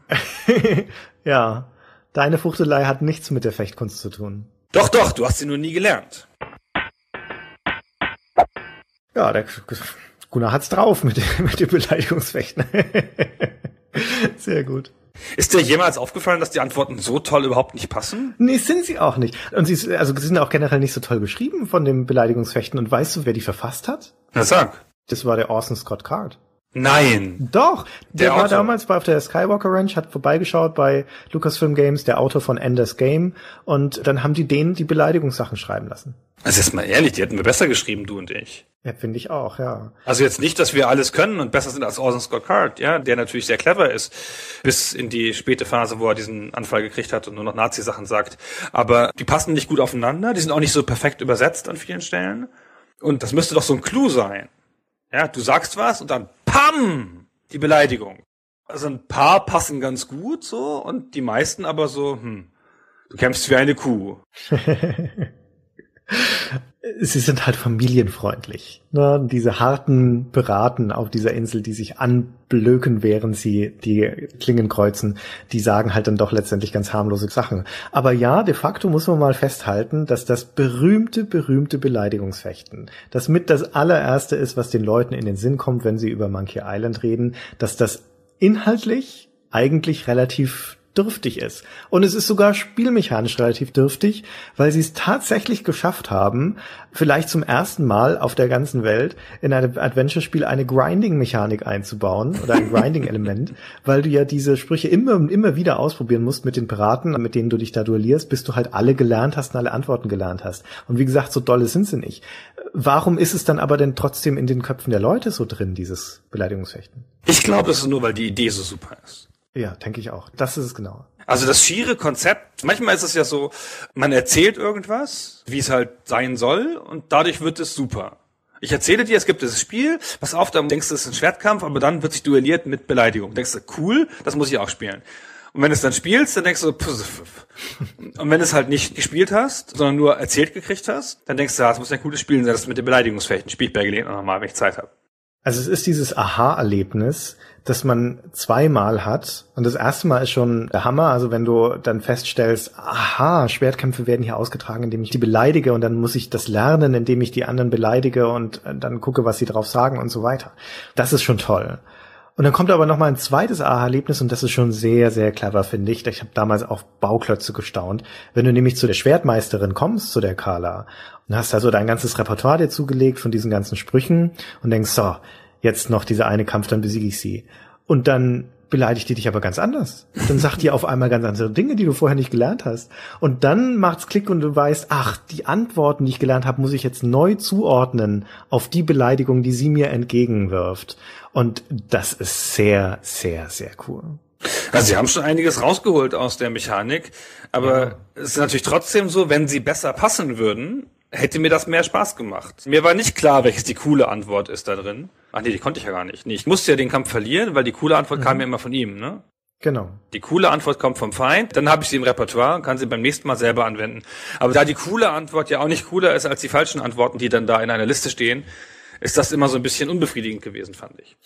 Ja, deine Fuchtelei hat nichts mit der Fechtkunst zu tun. Doch, doch, du hast sie nur nie gelernt. Ja, der Gunnar hat's drauf mit, mit dem Beleidigungsfechten. Sehr gut. Ist dir jemals aufgefallen, dass die Antworten so toll überhaupt nicht passen? Nee, sind sie auch nicht. Und sie, also, sie sind auch generell nicht so toll beschrieben von dem Beleidigungsfechten. Und weißt du, wer die verfasst hat? Na, sag. Das war der Orson Scott Card. Nein. Doch. Der, der war Autor. damals bei auf der Skywalker Ranch, hat vorbeigeschaut bei Lucasfilm Games, der Autor von Ender's Game. Und dann haben die denen die Beleidigungssachen schreiben lassen. Also jetzt mal ehrlich, die hätten wir besser geschrieben, du und ich. Ja, finde ich auch, ja. Also jetzt nicht, dass wir alles können und besser sind als Orson Scott Card, ja, der natürlich sehr clever ist, bis in die späte Phase, wo er diesen Anfall gekriegt hat und nur noch Nazi-Sachen sagt. Aber die passen nicht gut aufeinander, die sind auch nicht so perfekt übersetzt an vielen Stellen. Und das müsste doch so ein Clou sein. Ja, du sagst was und dann PAM! Die Beleidigung. Also ein paar passen ganz gut so und die meisten aber so, hm, du kämpfst wie eine Kuh. Sie sind halt familienfreundlich. Ne? Diese harten Piraten auf dieser Insel, die sich anblöken, während sie die Klingen kreuzen, die sagen halt dann doch letztendlich ganz harmlose Sachen. Aber ja, de facto muss man mal festhalten, dass das berühmte, berühmte Beleidigungsfechten, das mit das allererste ist, was den Leuten in den Sinn kommt, wenn sie über Monkey Island reden, dass das inhaltlich eigentlich relativ dürftig ist. Und es ist sogar spielmechanisch relativ dürftig, weil sie es tatsächlich geschafft haben, vielleicht zum ersten Mal auf der ganzen Welt in einem Adventure-Spiel eine Grinding-Mechanik einzubauen oder ein Grinding-Element, weil du ja diese Sprüche immer und immer wieder ausprobieren musst mit den Piraten, mit denen du dich da duellierst, bis du halt alle gelernt hast und alle Antworten gelernt hast. Und wie gesagt, so dolle sind sie nicht. Warum ist es dann aber denn trotzdem in den Köpfen der Leute so drin, dieses Beleidigungsfechten? Ich glaube, das ist nur, weil die Idee so super ist. Ja, denke ich auch. Das ist es genau. Also das schiere Konzept, manchmal ist es ja so, man erzählt irgendwas, wie es halt sein soll und dadurch wird es super. Ich erzähle dir, es gibt dieses Spiel, pass auf, dann denkst du, es ist ein Schwertkampf, aber dann wird sich duelliert mit Beleidigung. Denkst du, cool, das muss ich auch spielen. Und wenn du es dann spielst, dann denkst du, pff. Und wenn du es halt nicht gespielt hast, sondern nur erzählt gekriegt hast, dann denkst du, das muss ein cooles Spiel sein, das mit den Beleidigungsfechten spiele ich bei Gelegenheit nochmal, wenn ich Zeit habe. Also es ist dieses Aha-Erlebnis, das man zweimal hat. Und das erste Mal ist schon der Hammer. Also wenn du dann feststellst, aha, Schwertkämpfe werden hier ausgetragen, indem ich die beleidige, und dann muss ich das lernen, indem ich die anderen beleidige und dann gucke, was sie drauf sagen und so weiter. Das ist schon toll. Und dann kommt aber noch mal ein zweites Aha-Erlebnis, und das ist schon sehr, sehr clever, finde ich. Ich habe damals auf Bauklötze gestaunt. Wenn du nämlich zu der Schwertmeisterin kommst, zu der Carla, und hast also dein ganzes Repertoire dir zugelegt von diesen ganzen Sprüchen und denkst, so, jetzt noch dieser eine Kampf, dann besiege ich sie. Und dann beleidigt die dich aber ganz anders. Dann sagt die auf einmal ganz andere Dinge, die du vorher nicht gelernt hast. Und dann macht's Klick und du weißt, ach, die Antworten, die ich gelernt habe, muss ich jetzt neu zuordnen auf die Beleidigung, die sie mir entgegenwirft. Und das ist sehr, sehr, sehr cool. Also sie haben schon einiges rausgeholt aus der Mechanik, aber ja. Es ist natürlich trotzdem so, wenn sie besser passen würden, hätte mir das mehr Spaß gemacht. Mir war nicht klar, welches die coole Antwort ist da drin. Ach nee, die konnte ich ja gar nicht. Nee, ich musste ja den Kampf verlieren, weil die coole Antwort mhm. kam ja immer von ihm, ne? Genau. Die coole Antwort kommt vom Feind, dann habe ich sie im Repertoire und kann sie beim nächsten Mal selber anwenden. Aber da die coole Antwort ja auch nicht cooler ist als die falschen Antworten, die dann da in einer Liste stehen, ist das immer so ein bisschen unbefriedigend gewesen, fand ich.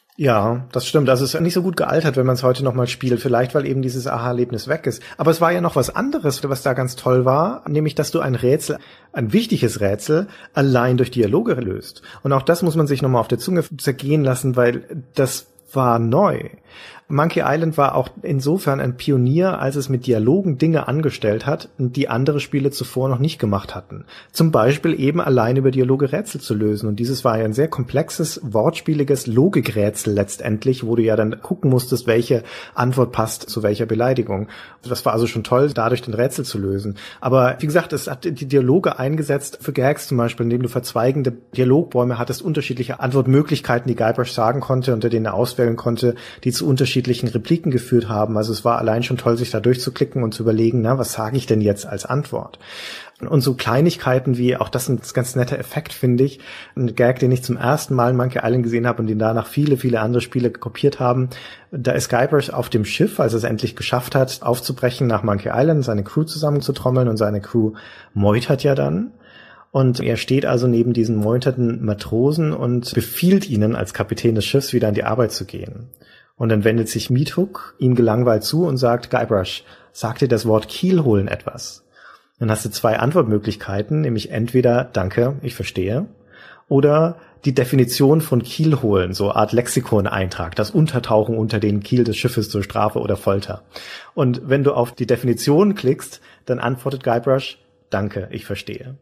Ja, das stimmt. Also es ist nicht so gut gealtert, wenn man es heute nochmal spielt. Vielleicht, weil eben dieses Aha-Erlebnis weg ist. Aber es war ja noch was anderes, was da ganz toll war. Nämlich, dass du ein Rätsel, ein wichtiges Rätsel, allein durch Dialoge löst. Und auch das muss man sich nochmal auf der Zunge zergehen lassen, weil das war neu. Monkey Island war auch insofern ein Pionier, als es mit Dialogen Dinge angestellt hat, die andere Spiele zuvor noch nicht gemacht hatten. Zum Beispiel eben allein über Dialoge Rätsel zu lösen. Und dieses war ja ein sehr komplexes, wortspieliges Logikrätsel letztendlich, wo du ja dann gucken musstest, welche Antwort passt zu welcher Beleidigung. Das war also schon toll, dadurch den Rätsel zu lösen. Aber wie gesagt, es hat die Dialoge eingesetzt für Gags zum Beispiel, indem du verzweigende Dialogbäume hattest, unterschiedliche Antwortmöglichkeiten, die Guybrush sagen konnte, unter denen er auswählen konnte, die zu unterschiedlichen Repliken geführt haben. Also es war allein schon toll, sich da durchzuklicken und zu überlegen, na, was sage ich denn jetzt als Antwort? Und so Kleinigkeiten wie, auch das ist ein ganz netter Effekt, finde ich, ein Gag, den ich zum ersten Mal in Monkey Island gesehen habe und den danach viele, viele andere Spiele kopiert haben. Da ist Guybrush auf dem Schiff, als er es endlich geschafft hat, aufzubrechen nach Monkey Island, seine Crew zusammenzutrommeln, und seine Crew meutert ja dann. Und er steht also neben diesen meuterten Matrosen und befiehlt ihnen, als Kapitän des Schiffs wieder an die Arbeit zu gehen. Und dann wendet sich Meathook ihm gelangweilt zu und sagt, Guybrush, sagt dir das Wort Kiel holen etwas? Dann hast du zwei Antwortmöglichkeiten, nämlich entweder, danke, ich verstehe, oder die Definition von Kiel holen, so Art Lexikon-Eintrag, das Untertauchen unter den Kiel des Schiffes zur Strafe oder Folter. Und wenn du auf die Definition klickst, dann antwortet Guybrush, danke, ich verstehe.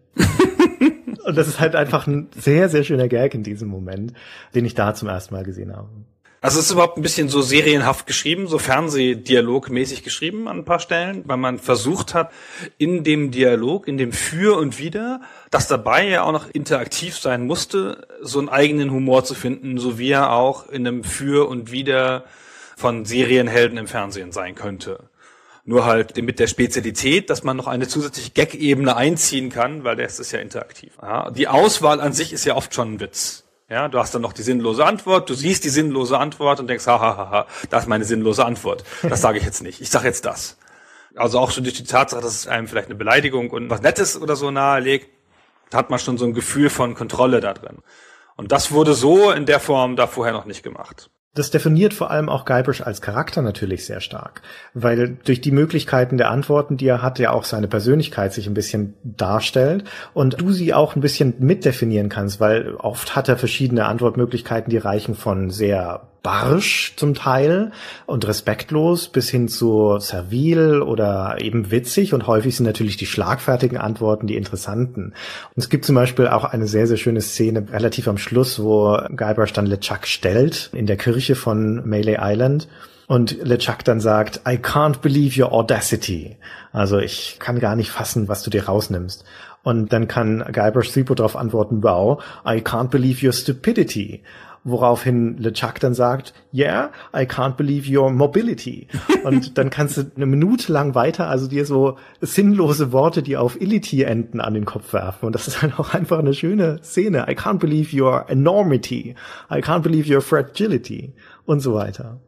Und das ist halt einfach ein sehr, sehr schöner Gag in diesem Moment, den ich da zum ersten Mal gesehen habe. Also es ist überhaupt ein bisschen so serienhaft geschrieben, so Fernsehdialogmäßig geschrieben an ein paar Stellen, weil man versucht hat, in dem Dialog, in dem Für und Wider, das dabei ja auch noch interaktiv sein musste, so einen eigenen Humor zu finden, so wie er auch in einem Für und Wider von Serienhelden im Fernsehen sein könnte. Nur halt mit der Spezialität, dass man noch eine zusätzliche Gag-Ebene einziehen kann, weil das ist ja interaktiv. Ja, die Auswahl an sich ist ja oft schon ein Witz. Ja, du hast dann noch die sinnlose Antwort, du siehst die sinnlose Antwort und denkst, ha, ha, ha, ha, das ist meine sinnlose Antwort. Das sage ich jetzt nicht. Ich sage jetzt das. Also auch schon durch die Tatsache, dass es einem vielleicht eine Beleidigung und was Nettes oder so nahelegt, hat man schon so ein Gefühl von Kontrolle da drin. Und das wurde so in der Form da vorher noch nicht gemacht. Das definiert vor allem auch Guybrush als Charakter natürlich sehr stark, weil durch die Möglichkeiten der Antworten, die er hat, ja auch seine Persönlichkeit sich ein bisschen darstellt und du sie auch ein bisschen mitdefinieren kannst, weil oft hat er verschiedene Antwortmöglichkeiten, die reichen von sehr barsch zum Teil und respektlos bis hin zu servil oder eben witzig, und häufig sind natürlich die schlagfertigen Antworten die interessanten. Und es gibt zum Beispiel auch eine sehr, sehr schöne Szene relativ am Schluss, wo Guybrush dann LeChuck stellt in der Kirche von Melee Island und LeChuck dann sagt, I can't believe your audacity. Also ich kann gar nicht fassen, was du dir rausnimmst. Und dann kann Guybrush super darauf antworten, wow, I can't believe your stupidity. woraufhin LeChuck dann sagt, yeah, I can't believe your mobility. Und dann kannst du eine Minute lang weiter, also dir so sinnlose Worte, die auf Ility enden, an den Kopf werfen. Und das ist halt auch einfach eine schöne Szene. I can't believe your enormity. I can't believe your fragility. Und so weiter.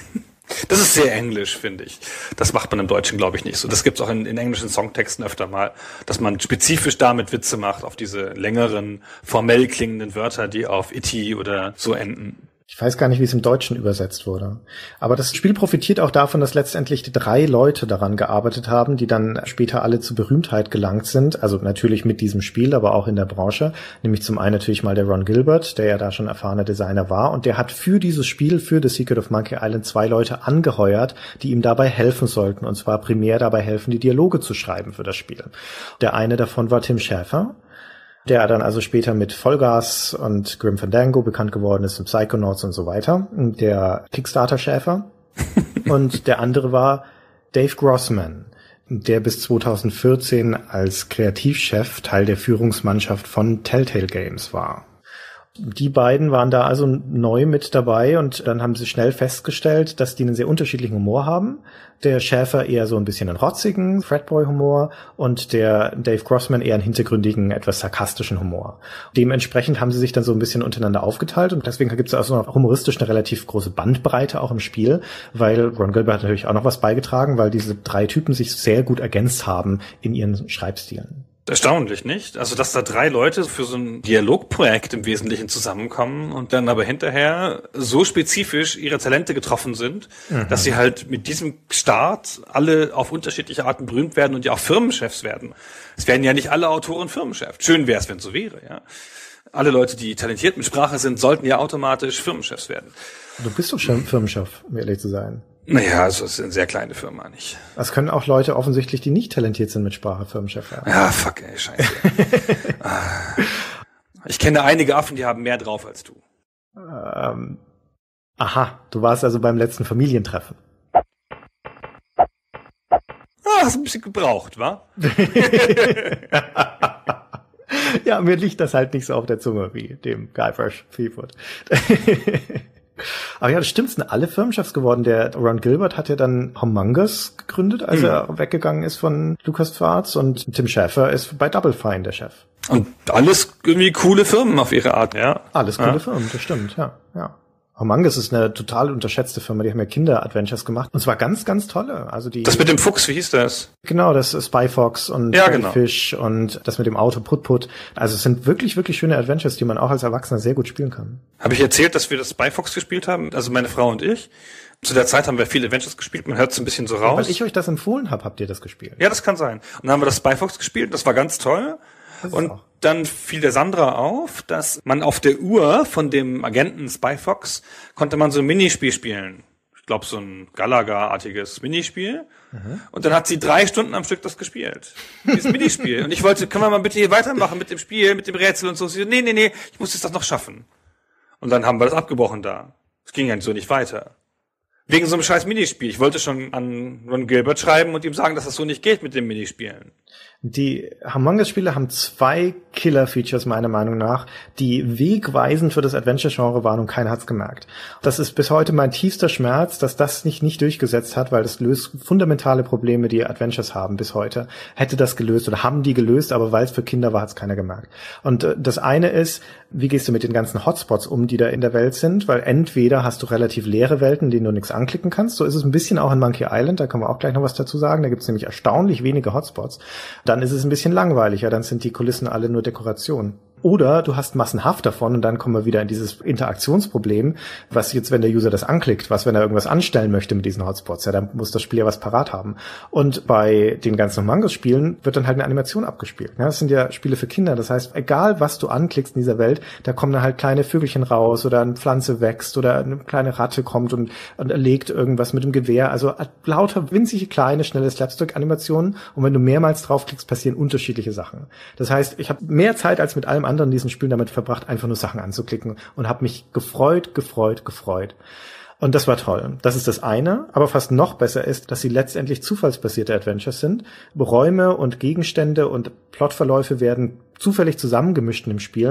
Das ist sehr englisch, finde ich. Das macht man im Deutschen, glaube ich, nicht so. Das gibt's auch in, in englischen Songtexten öfter mal, dass man spezifisch damit Witze macht auf diese längeren, formell klingenden Wörter, die auf Itty oder so enden. Ich weiß gar nicht, wie es im Deutschen übersetzt wurde. Aber das Spiel profitiert auch davon, dass letztendlich drei Leute daran gearbeitet haben, die dann später alle zur Berühmtheit gelangt sind. Also natürlich mit diesem Spiel, aber auch in der Branche. Nämlich zum einen natürlich mal der Ron Gilbert, der ja da schon erfahrener Designer war. Und der hat für dieses Spiel, für The Secret of Monkey Island, zwei Leute angeheuert, die ihm dabei helfen sollten. Und zwar primär dabei helfen, die Dialoge zu schreiben für das Spiel. Der eine davon war Tim Schafer, der dann also später mit Vollgas und Grim Fandango bekannt geworden ist, und Psychonauts und so weiter, der Kickstarter-Schäfer. Und der andere war Dave Grossman, der bis zwanzig vierzehn als Kreativchef Teil der Führungsmannschaft von Telltale Games war. Die beiden waren da also neu mit dabei und dann haben sie schnell festgestellt, dass die einen sehr unterschiedlichen Humor haben. Der Schäfer eher so ein bisschen einen rotzigen Fratboy-Humor und der Dave Grossman eher einen hintergründigen, etwas sarkastischen Humor. Dementsprechend haben sie sich dann so ein bisschen untereinander aufgeteilt und deswegen gibt es also noch humoristisch eine relativ große Bandbreite auch im Spiel, weil Ron Gilbert hat natürlich auch noch was beigetragen, weil diese drei Typen sich sehr gut ergänzt haben in ihren Schreibstilen. Erstaunlich, nicht? Also, dass da drei Leute für so ein Dialogprojekt im Wesentlichen zusammenkommen und dann aber hinterher so spezifisch ihre Talente getroffen sind, mhm. dass sie halt mit diesem Start alle auf unterschiedliche Arten berühmt werden und ja auch Firmenchefs werden. Es werden ja nicht alle Autoren Firmenchefs. Schön wäre es, wenn es so wäre, ja. Alle Leute, die talentiert mit Sprache sind, sollten ja automatisch Firmenchefs werden. Du bist doch schon Firmenchef, um ehrlich zu sein. Naja, also es ist eine sehr kleine Firma, nicht? Das können auch Leute offensichtlich, die nicht talentiert sind mit Sprache, Firmenchef werden. Ja, fuck, ey, scheiße. Ich kenne einige Affen, die haben mehr drauf als du. Ähm, aha, du warst also beim letzten Familientreffen. Ah, hast ein bisschen gebraucht, wa? Ja, mir liegt das halt nicht so auf der Zunge wie dem Guybrush Threepwood. Aber ja, das stimmt, es sind alle Firmenchefs geworden. Der Ron Gilbert hat ja dann Humongous gegründet, als mhm. er weggegangen ist von LucasArts, und Tim Schafer ist bei Double Fine der Chef. Und alles irgendwie coole Firmen auf ihre Art, ja. Alles coole ja. Firmen, das stimmt, ja, ja. Humongous ist eine total unterschätzte Firma, die haben ja Kinder-Adventures gemacht. Und zwar ganz, ganz tolle. Also die. Das mit dem Fuchs, wie hieß das? Genau, das ist Spy Fox und ja, genau. Fish und das mit dem Auto Put Put. Also es sind wirklich, wirklich schöne Adventures, die man auch als Erwachsener sehr gut spielen kann. Habe ich erzählt, dass wir das Spy Fox gespielt haben? Also meine Frau und ich. Zu der Zeit haben wir viele Adventures gespielt, man hört es ein bisschen so raus. Ja, weil ich euch das empfohlen habe, habt ihr das gespielt. Ja, das kann sein. Und dann haben wir das Spy Fox gespielt, das war ganz toll. Und auch. Dann fiel der Sandra auf, dass man auf der Uhr von dem Agenten Spy Fox konnte man so ein Minispiel spielen. Ich glaube, so ein Galaga-artiges Minispiel. Mhm. Und dann hat sie drei Stunden am Stück das gespielt. Dieses Minispiel. Und ich wollte, können wir mal bitte hier weitermachen mit dem Spiel, mit dem Rätsel und so. Sie so, nee, nee, nee, ich muss jetzt das noch schaffen. Und dann haben wir das abgebrochen da. Es ging ja so nicht weiter. Wegen so einem scheiß Minispiel. Ich wollte schon an Ron Gilbert schreiben und ihm sagen, dass das so nicht geht mit dem Minispielen. Die Humongous-Spiele haben zwei Killer-Features meiner Meinung nach, die wegweisend für das Adventure-Genre waren und keiner hat's gemerkt. Das ist bis heute mein tiefster Schmerz, dass das nicht nicht durchgesetzt hat, weil das löst fundamentale Probleme, die Adventures haben bis heute. Hätte das gelöst oder haben die gelöst, aber weil es für Kinder war, hat's keiner gemerkt. Und äh, das eine ist, wie gehst du mit den ganzen Hotspots um, die da in der Welt sind? Weil entweder hast du relativ leere Welten, in denen du nichts anklicken kannst. So ist es ein bisschen auch in Monkey Island, da können wir auch gleich noch was dazu sagen. Da gibt's nämlich erstaunlich wenige Hotspots. Dann ist es ein bisschen langweiliger, dann sind die Kulissen alle nur Dekoration. Oder du hast massenhaft davon und dann kommen wir wieder in dieses Interaktionsproblem, was jetzt, wenn der User das anklickt, was, wenn er irgendwas anstellen möchte mit diesen Hotspots, ja, dann muss das Spiel ja was parat haben. Und bei den ganzen Humongous-Spielen wird dann halt eine Animation abgespielt. Ja, das sind ja Spiele für Kinder, das heißt, egal was du anklickst in dieser Welt, da kommen dann halt kleine Vögelchen raus oder eine Pflanze wächst oder eine kleine Ratte kommt und, und erlegt irgendwas mit dem Gewehr. Also lauter winzige, kleine, schnelle Slapstick-Animationen, und wenn du mehrmals draufklickst, passieren unterschiedliche Sachen. Das heißt, ich habe mehr Zeit als mit allem anderen in diesen Spielen damit verbracht, einfach nur Sachen anzuklicken, und habe mich gefreut, gefreut, gefreut. Und das war toll. Das ist das eine. Aber fast noch besser ist, dass sie letztendlich zufallsbasierte Adventures sind. Räume und Gegenstände und Plotverläufe werden zufällig zusammengemischt in dem Spiel.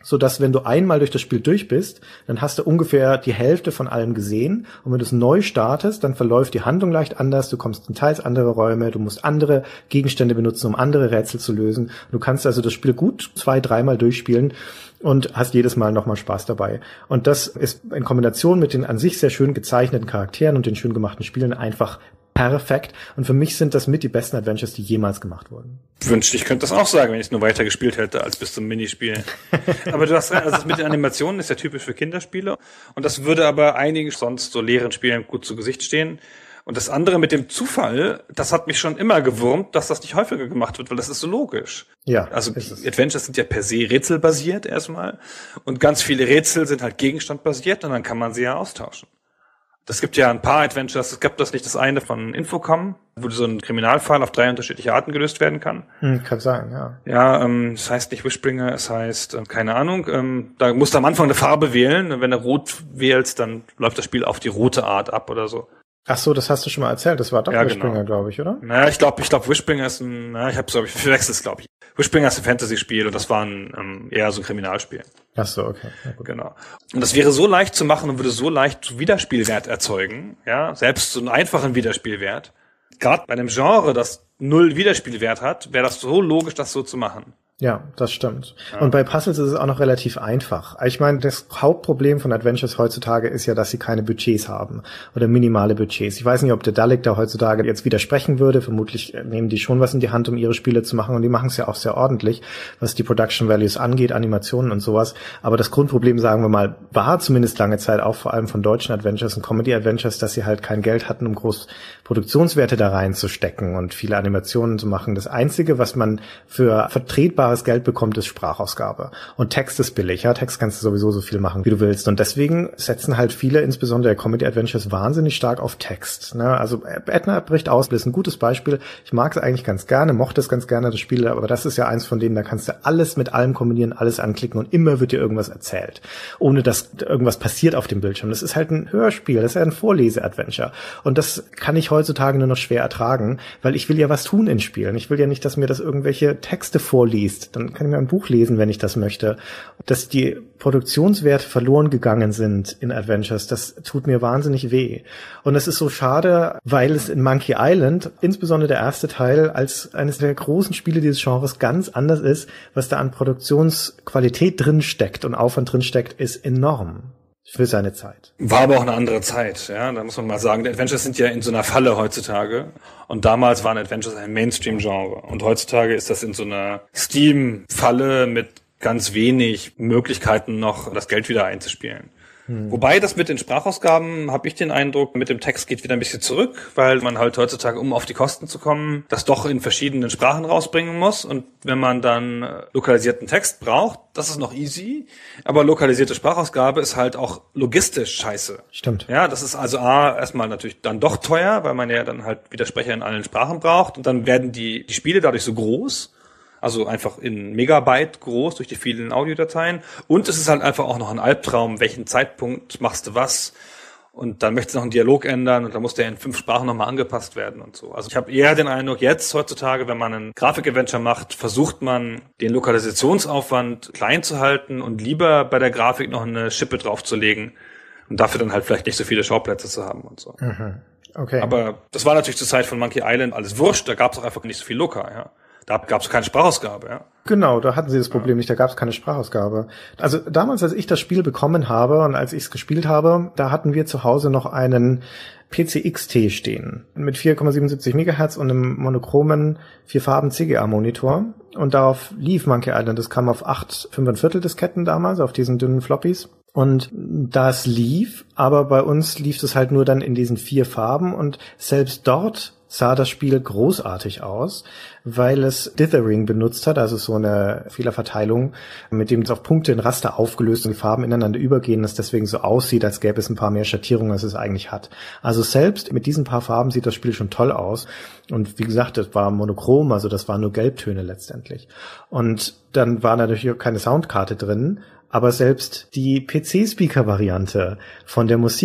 so dass wenn du einmal durch das Spiel durch bist, dann hast du ungefähr die Hälfte von allem gesehen. Und wenn du es neu startest, dann verläuft die Handlung leicht anders. Du kommst in teils andere Räume, du musst andere Gegenstände benutzen, um andere Rätsel zu lösen. Du kannst also das Spiel gut zwei, dreimal durchspielen und hast jedes Mal nochmal Spaß dabei. Und das ist in Kombination mit den an sich sehr schön gezeichneten Charakteren und den schön gemachten Spielen einfach perfekt. Und für mich sind das mit die besten Adventures, die jemals gemacht wurden. Wünschte, ich könnte das auch sagen, wenn ich es nur weiter gespielt hätte als bis zum Minispiel. Aber du hast recht, also das mit den Animationen ist ja typisch für Kinderspiele. Und das würde aber einigen sonst so leeren Spielen gut zu Gesicht stehen. Und das andere mit dem Zufall, das hat mich schon immer gewurmt, dass das nicht häufiger gemacht wird, weil das ist so logisch. Ja. Also Adventures sind ja per se rätselbasiert erstmal. Und ganz viele Rätsel sind halt gegenstandbasiert und dann kann man sie ja austauschen. Es gibt ja ein paar Adventures, es gibt das nicht das eine von Infocom, wo so ein Kriminalfall auf drei unterschiedliche Arten gelöst werden kann. Hm, kann sein, ja. Ja, ähm, es heißt nicht Wishbringer, es heißt, äh, keine Ahnung, ähm, da musst du am Anfang eine Farbe wählen und wenn du rot wählst, dann läuft das Spiel auf die rote Art ab oder so. Ach so, das hast du schon mal erzählt, das war doch ja, Wishbringer, genau. glaube ich, oder? Naja, ich glaube, ich glaube, Wishbringer ist ein, na, ich hab's, glaube ich, verwechselt es, glaube ich. Wishbringer ist ein Fantasy-Spiel und das war ein, ähm, eher so ein Kriminalspiel. Ach so, okay. Ja, gut. Genau. Und das wäre so leicht zu machen und würde so leicht Wiederspielwert erzeugen, ja, selbst so einen einfachen Wiederspielwert. Gerade bei einem Genre, das null Wiederspielwert hat, wäre das so logisch, das so zu machen. Ja, das stimmt. Ja. Und bei Puzzles ist es auch noch relativ einfach. Ich meine, das Hauptproblem von Adventures heutzutage ist ja, dass sie keine Budgets haben oder minimale Budgets. Ich weiß nicht, ob der Dalek da heutzutage jetzt widersprechen würde. Vermutlich nehmen die schon was in die Hand, um ihre Spiele zu machen und die machen es ja auch sehr ordentlich, was die Production Values angeht, Animationen und sowas. Aber das Grundproblem, sagen wir mal, war zumindest lange Zeit auch vor allem von deutschen Adventures und Comedy-Adventures, dass sie halt kein Geld hatten, um groß Produktionswerte da reinzustecken und viele Animationen zu machen. Das Einzige, was man für vertretbare Geld bekommt, ist Sprachausgabe. Und Text ist billig. Ja, Text kannst du sowieso so viel machen, wie du willst. Und deswegen setzen halt viele, insbesondere Comedy Adventures, wahnsinnig stark auf Text. Ne? Also Edna bricht aus, das ist ein gutes Beispiel. Ich mag es eigentlich ganz gerne, mochte es ganz gerne, das Spiel, aber das ist ja eins von denen, da kannst du alles mit allem kombinieren, alles anklicken und immer wird dir irgendwas erzählt, ohne dass irgendwas passiert auf dem Bildschirm. Das ist halt ein Hörspiel, das ist ja ein Vorlese-Adventure. Und das kann ich heutzutage nur noch schwer ertragen, weil ich will ja was tun in Spielen. Ich will ja nicht, dass mir das irgendwelche Texte vorliest. Dann kann ich mir ein Buch lesen, wenn ich das möchte. Dass die Produktionswerte verloren gegangen sind in Adventures, das tut mir wahnsinnig weh. Und es ist so schade, weil es in Monkey Island, insbesondere der erste Teil, als eines der großen Spiele dieses Genres ganz anders ist, was da an Produktionsqualität drin steckt und Aufwand drin steckt, ist enorm. Für seine Zeit. War aber auch eine andere Zeit, ja. Da muss man mal sagen, die Adventures sind ja in so einer Falle heutzutage. Und damals waren Adventures ein Mainstream-Genre. Und heutzutage ist das in so einer Steam-Falle mit ganz wenig Möglichkeiten noch, das Geld wieder einzuspielen. Hm. Wobei das mit den Sprachausgaben, habe ich den Eindruck, mit dem Text geht wieder ein bisschen zurück, weil man halt heutzutage, um auf die Kosten zu kommen, das doch in verschiedenen Sprachen rausbringen muss. Und wenn man dann lokalisierten Text braucht, das ist noch easy. Aber lokalisierte Sprachausgabe ist halt auch logistisch scheiße. Stimmt. Ja, das ist also A, erstmal natürlich dann doch teuer, weil man ja dann halt Widersprecher in allen Sprachen braucht. Und dann werden die, die Spiele dadurch so groß. Also einfach in Megabyte groß durch die vielen Audiodateien. Und es ist halt einfach auch noch ein Albtraum, welchen Zeitpunkt machst du was. Und dann möchtest du noch einen Dialog ändern und dann muss der in fünf Sprachen nochmal angepasst werden und so. Also ich habe eher den Eindruck, jetzt heutzutage, wenn man einen Grafik-Adventure macht, versucht man den Lokalisationsaufwand klein zu halten und lieber bei der Grafik noch eine Schippe draufzulegen und dafür dann halt vielleicht nicht so viele Schauplätze zu haben und so. Mhm. Okay. Aber das war natürlich zur Zeit von Monkey Island alles wurscht, da gab es auch einfach nicht so viel Lokal, ja. Da gab es keine Sprachausgabe, ja. Genau, da hatten sie das Problem ja. nicht, da gab es keine Sprachausgabe. Also damals, als ich das Spiel bekommen habe und als ich es gespielt habe, da hatten wir zu Hause noch einen P C X T stehen mit vier Komma siebenundsiebzig Megahertz und einem monochromen Vierfarben C G A-Monitor. Und darauf lief Monkey Island. Das kam auf acht fünfundviertel Disketten damals, auf diesen dünnen Floppies. Und das lief, aber bei uns lief es halt nur dann in diesen vier Farben und selbst dort sah das Spiel großartig aus, weil es Dithering benutzt hat, also so eine Fehlerverteilung, mit dem es auf Punkte in Raster aufgelöst und die Farben ineinander übergehen, das deswegen so aussieht, als gäbe es ein paar mehr Schattierungen, als es eigentlich hat. Also selbst mit diesen paar Farben sieht das Spiel schon toll aus. Und wie gesagt, das war monochrom, also das waren nur Gelbtöne letztendlich. Und dann war natürlich auch keine Soundkarte drin, aber selbst die P C-Speaker-Variante von der Musik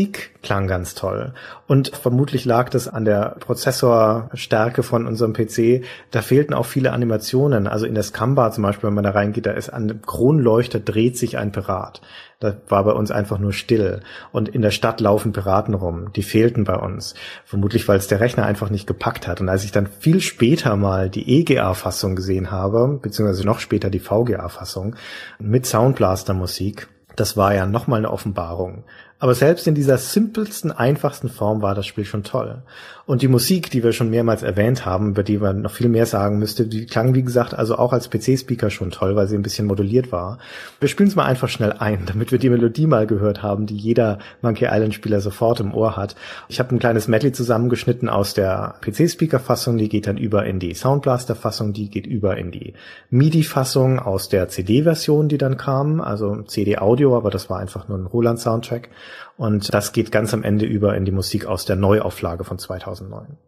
klang ganz toll. Und vermutlich lag das an der Prozessorstärke von unserem P C. Da fehlten auch viele Animationen. Also in der Scamba zum Beispiel, wenn man da reingeht, da ist an dem Kronleuchter dreht sich ein Pirat. Da war bei uns einfach nur still. Und in der Stadt laufen Piraten rum. Die fehlten bei uns. Vermutlich, weil es der Rechner einfach nicht gepackt hat. Und als ich dann viel später mal die E G A-Fassung gesehen habe, beziehungsweise noch später die V G A-Fassung, mit Soundblaster-Musik, das war ja nochmal eine Offenbarung. Aber selbst in dieser simpelsten, einfachsten Form war das Spiel schon toll. Und die Musik, die wir schon mehrmals erwähnt haben, über die man noch viel mehr sagen müsste, die klang, wie gesagt, also auch als P C-Speaker schon toll, weil sie ein bisschen moduliert war. Wir spielen es mal einfach schnell ein, damit wir die Melodie mal gehört haben, die jeder Monkey Island-Spieler sofort im Ohr hat. Ich habe ein kleines Medley zusammengeschnitten aus der P C-Speaker-Fassung, die geht dann über in die Soundblaster-Fassung, die geht über in die MIDI-Fassung aus der C D-Version, die dann kam, also C D-Audio, aber das war einfach nur ein Roland-Soundtrack. Und das geht ganz am Ende über in die Musik aus der Neuauflage von zweitausendneun.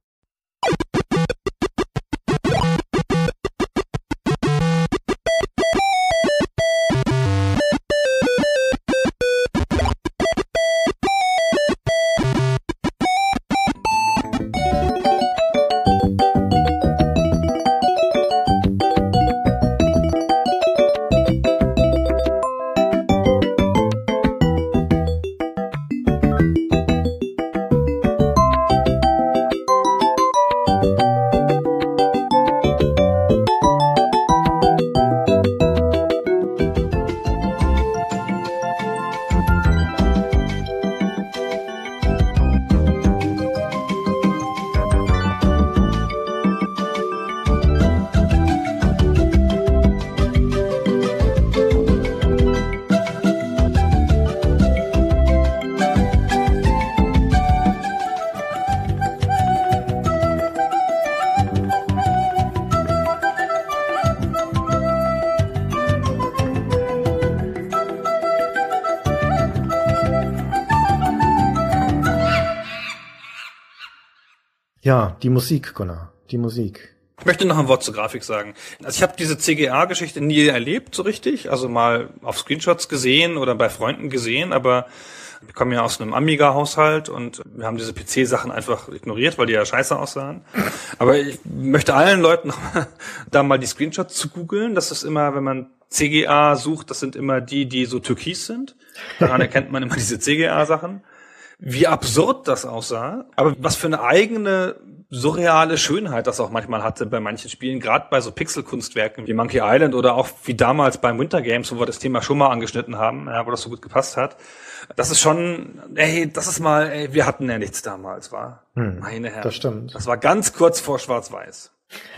Ja, die Musik, Gunnar, die Musik. Ich möchte noch ein Wort zur Grafik sagen. Also ich habe diese C G A-Geschichte nie erlebt so richtig, also mal auf Screenshots gesehen oder bei Freunden gesehen, aber wir kommen ja aus einem Amiga-Haushalt und wir haben diese P C-Sachen einfach ignoriert, weil die ja scheiße aussahen. Aber ich möchte allen Leuten noch mal, da mal die Screenshots zu googeln. Das ist immer, wenn man C G A sucht, das sind immer die, die so türkis sind. Daran erkennt man immer diese C G A-Sachen. Wie absurd das aussah, aber was für eine eigene surreale Schönheit das auch manchmal hatte bei manchen Spielen, gerade bei so Pixelkunstwerken wie Monkey Island oder auch wie damals beim Winter Games, wo wir das Thema schon mal angeschnitten haben, ja, wo das so gut gepasst hat. Das ist schon, ey, das ist mal, ey, wir hatten ja nichts damals, war. Hm, meine Herren. Das stimmt. Das war ganz kurz vor Schwarz-Weiß.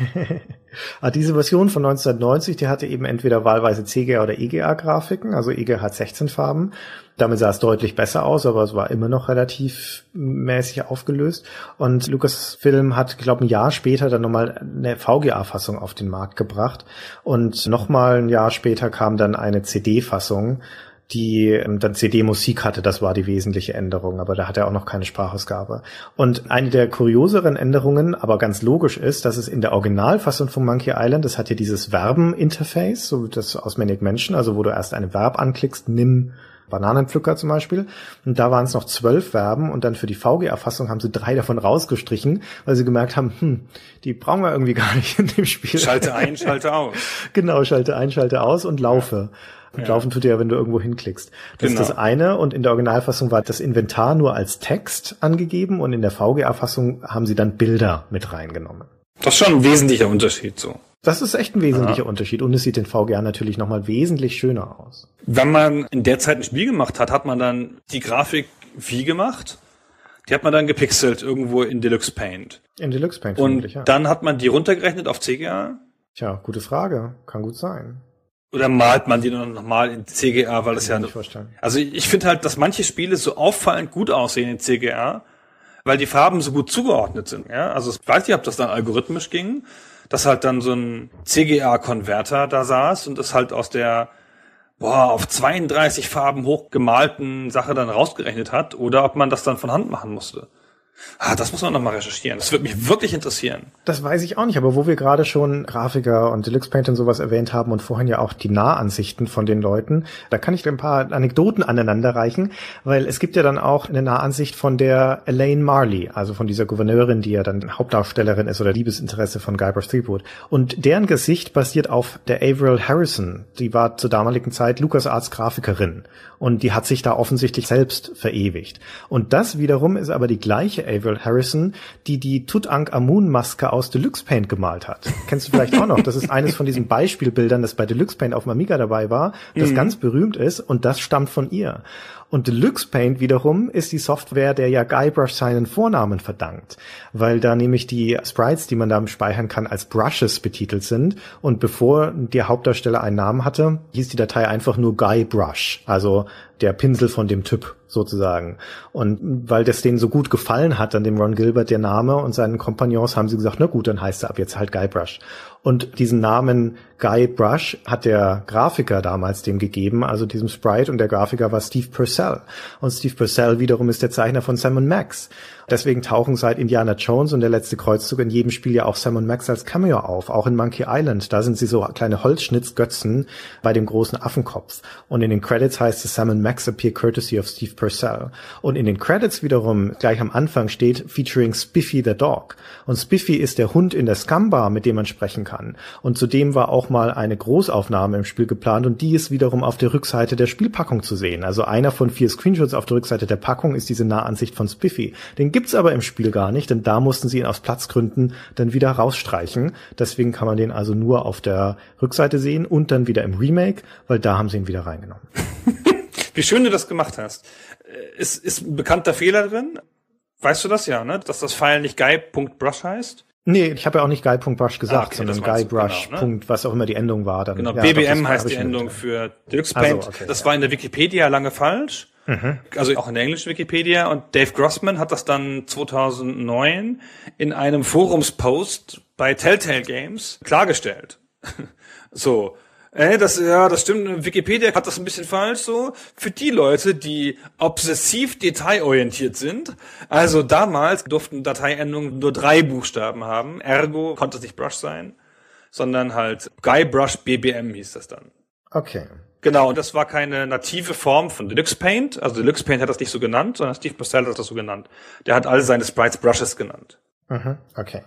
Ah, diese Version von neunzehnhundertneunzig, die hatte eben entweder wahlweise C G A oder E G A-Grafiken, also E G A hat sechzehn Farben. Damit sah es deutlich besser aus, aber es war immer noch relativ mäßig aufgelöst. Und Lucasfilm hat, glaube ich, ein Jahr später dann nochmal eine V G A-Fassung auf den Markt gebracht. Und nochmal ein Jahr später kam dann eine C D-Fassung, die dann C D-Musik hatte, das war die wesentliche Änderung, aber da hat er auch noch keine Sprachausgabe. Und eine der kurioseren Änderungen, aber ganz logisch ist, dass es in der Originalfassung von Monkey Island, das hat ja dieses Verben-Interface, so das aus Maniac Mansion, also wo du erst ein Verb anklickst, nimm Bananenpflücker zum Beispiel. Und da waren es noch zwölf Verben und dann für die V G A-Fassung haben sie drei davon rausgestrichen, weil sie gemerkt haben, hm, die brauchen wir irgendwie gar nicht in dem Spiel. Schalte ein, schalte aus. Genau, schalte ein, schalte aus und laufe. Ja. Und ja. Laufen tut ja, wenn du irgendwo hinklickst. Das genau. ist das eine. Und in der Originalfassung war das Inventar nur als Text angegeben und in der V G A-Fassung haben sie dann Bilder mit reingenommen. Das ist schon ein wesentlicher Unterschied so. Das ist echt ein wesentlicher ja. Unterschied. Und es sieht in V G A natürlich nochmal wesentlich schöner aus. Wenn man in der Zeit ein Spiel gemacht hat, hat man dann die Grafik wie gemacht? Die hat man dann gepixelt irgendwo in Deluxe Paint. In Deluxe Paint, und ja. dann hat man die runtergerechnet auf C G A? Tja, gute Frage. Kann gut sein. Oder malt man die dann nochmal in C G A, weil das ja... Nicht vorstellen. Also ich finde halt, dass manche Spiele so auffallend gut aussehen in C G A, weil die Farben so gut zugeordnet sind. Ja, also ich weiß nicht, ob das dann algorithmisch ging, dass halt dann so ein C G A-Konverter da saß und das halt aus der boah auf zweiunddreißig Farben hochgemalten Sache dann rausgerechnet hat oder ob man das dann von Hand machen musste. Ah, das muss man noch mal recherchieren. Das würde mich wirklich interessieren. Das weiß ich auch nicht, aber wo wir gerade schon Grafiker und Deluxe Paint und sowas erwähnt haben und vorhin ja auch die Nahansichten von den Leuten, da kann ich dir ein paar Anekdoten aneinanderreichen, weil es gibt ja dann auch eine Nahansicht von der Elaine Marley, also von dieser Gouverneurin, die ja dann Hauptdarstellerin ist oder Liebesinteresse von Guybrush Threepwood. Und deren Gesicht basiert auf der Averill Harrison, die war zur damaligen Zeit LucasArts Grafikerin und die hat sich da offensichtlich selbst verewigt. Und das wiederum ist aber die gleiche Averill Harrison, die die Tutanchamun-Maske aus Deluxe Paint gemalt hat. Kennst du vielleicht auch noch? Das ist eines von diesen Beispielbildern, das bei Deluxe Paint auf dem Amiga dabei war, das mhm. ganz berühmt ist und das stammt von ihr. Und Deluxe Paint wiederum ist die Software, der ja Guybrush seinen Vornamen verdankt, weil da nämlich die Sprites, die man da speichern kann, als Brushes betitelt sind. Und bevor der Hauptdarsteller einen Namen hatte, hieß die Datei einfach nur Guybrush, also der Pinsel von dem Typ sozusagen. Und weil das denen so gut gefallen hat, an dem Ron Gilbert der Name und seinen Kompagnons, haben sie gesagt, na gut, dann heißt er ab jetzt halt Guybrush. Und diesen Namen Guybrush hat der Grafiker damals dem gegeben, also diesem Sprite, und der Grafiker war Steve Purcell. Und Steve Purcell wiederum ist der Zeichner von Sam und Max. Deswegen tauchen seit Indiana Jones und der letzte Kreuzzug in jedem Spiel ja auch Sam und Max als Cameo auf, auch in Monkey Island. Da sind sie so kleine Holzschnitzgötzen bei dem großen Affenkopf. Und in den Credits heißt es, Sam und Max appear courtesy of Steve Purcell. Und in den Credits wiederum gleich am Anfang steht featuring Spiffy the Dog. Und Spiffy ist der Hund in der Scum-Bar, mit dem man sprechen kann. Und zudem war auch mal eine Großaufnahme im Spiel geplant und die ist wiederum auf der Rückseite der Spielpackung zu sehen. Also einer von vier Screenshots auf der Rückseite der Packung ist diese Nahansicht von Spiffy. Den gibt's aber im Spiel gar nicht, denn da mussten sie ihn aus Platzgründen dann wieder rausstreichen. Deswegen kann man den also nur auf der Rückseite sehen und dann wieder im Remake, weil da haben sie ihn wieder reingenommen. Wie schön du das gemacht hast. Ist, ist ein bekannter Fehler drin? Weißt du das ja, ne? Dass das File nicht guy.brush heißt? Nee, ich habe ja auch nicht guy.brush gesagt, ah, okay, sondern guybrush. Genau, ne? Was auch immer die Endung war. Dann, genau, ja, B B M doch, heißt die Endung mit. Für Deluxe Paint. So, okay, das ja. war in der Wikipedia lange falsch. Mhm. Also auch in der englischen Wikipedia. Und Dave Grossman hat das dann zweitausendneun in einem Forumspost bei Telltale Games klargestellt. So. Äh, das, ja, das stimmt. Wikipedia hat das ein bisschen falsch so. Für die Leute, die obsessiv detailorientiert sind. Also damals durften Dateiendungen nur drei Buchstaben haben. Ergo konnte es nicht Brush sein, sondern halt Guybrush B B M hieß das dann. Okay. Genau, und das war keine native Form von Deluxe Paint. Also Deluxe Paint hat das nicht so genannt, sondern Steve Purcell hat das so genannt. Der hat alle seine Sprites Brushes genannt. Mhm, okay.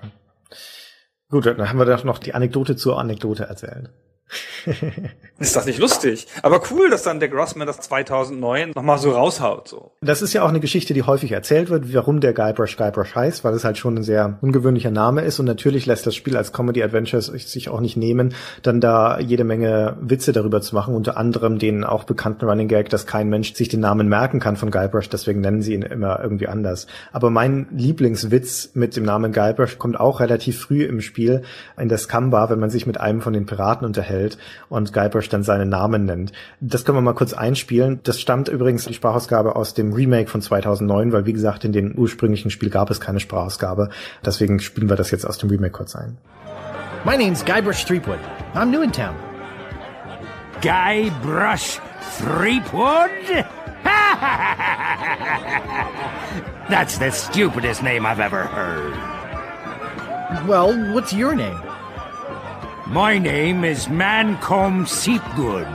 Gut, dann haben wir doch noch die Anekdote zur Anekdote erzählt. Ist das nicht lustig? Aber cool, dass dann der Grossman das zweitausendneun nochmal so raushaut. So. Das ist ja auch eine Geschichte, die häufig erzählt wird, warum der Guybrush Guybrush heißt, weil es halt schon ein sehr ungewöhnlicher Name ist und natürlich lässt das Spiel als Comedy-Adventure sich auch nicht nehmen, dann da jede Menge Witze darüber zu machen, unter anderem den auch bekannten Running Gag, dass kein Mensch sich den Namen merken kann von Guybrush, deswegen nennen sie ihn immer irgendwie anders. Aber mein Lieblingswitz mit dem Namen Guybrush kommt auch relativ früh im Spiel in der Scum-Bar, wenn man sich mit einem von den Piraten unterhält und Guybrush dann seinen Namen nennt. Das können wir mal kurz einspielen. Das stammt übrigens die Sprachausgabe aus dem Remake von zweitausendneun, weil wie gesagt, in dem ursprünglichen Spiel gab es keine Sprachausgabe. Deswegen spielen wir das jetzt aus dem Remake kurz ein. My name's Guybrush Threepwood. I'm new in town. Guybrush Threepwood? That's the stupidest name I've ever heard. Well, what's your name? My name is Mancomb Seepgood.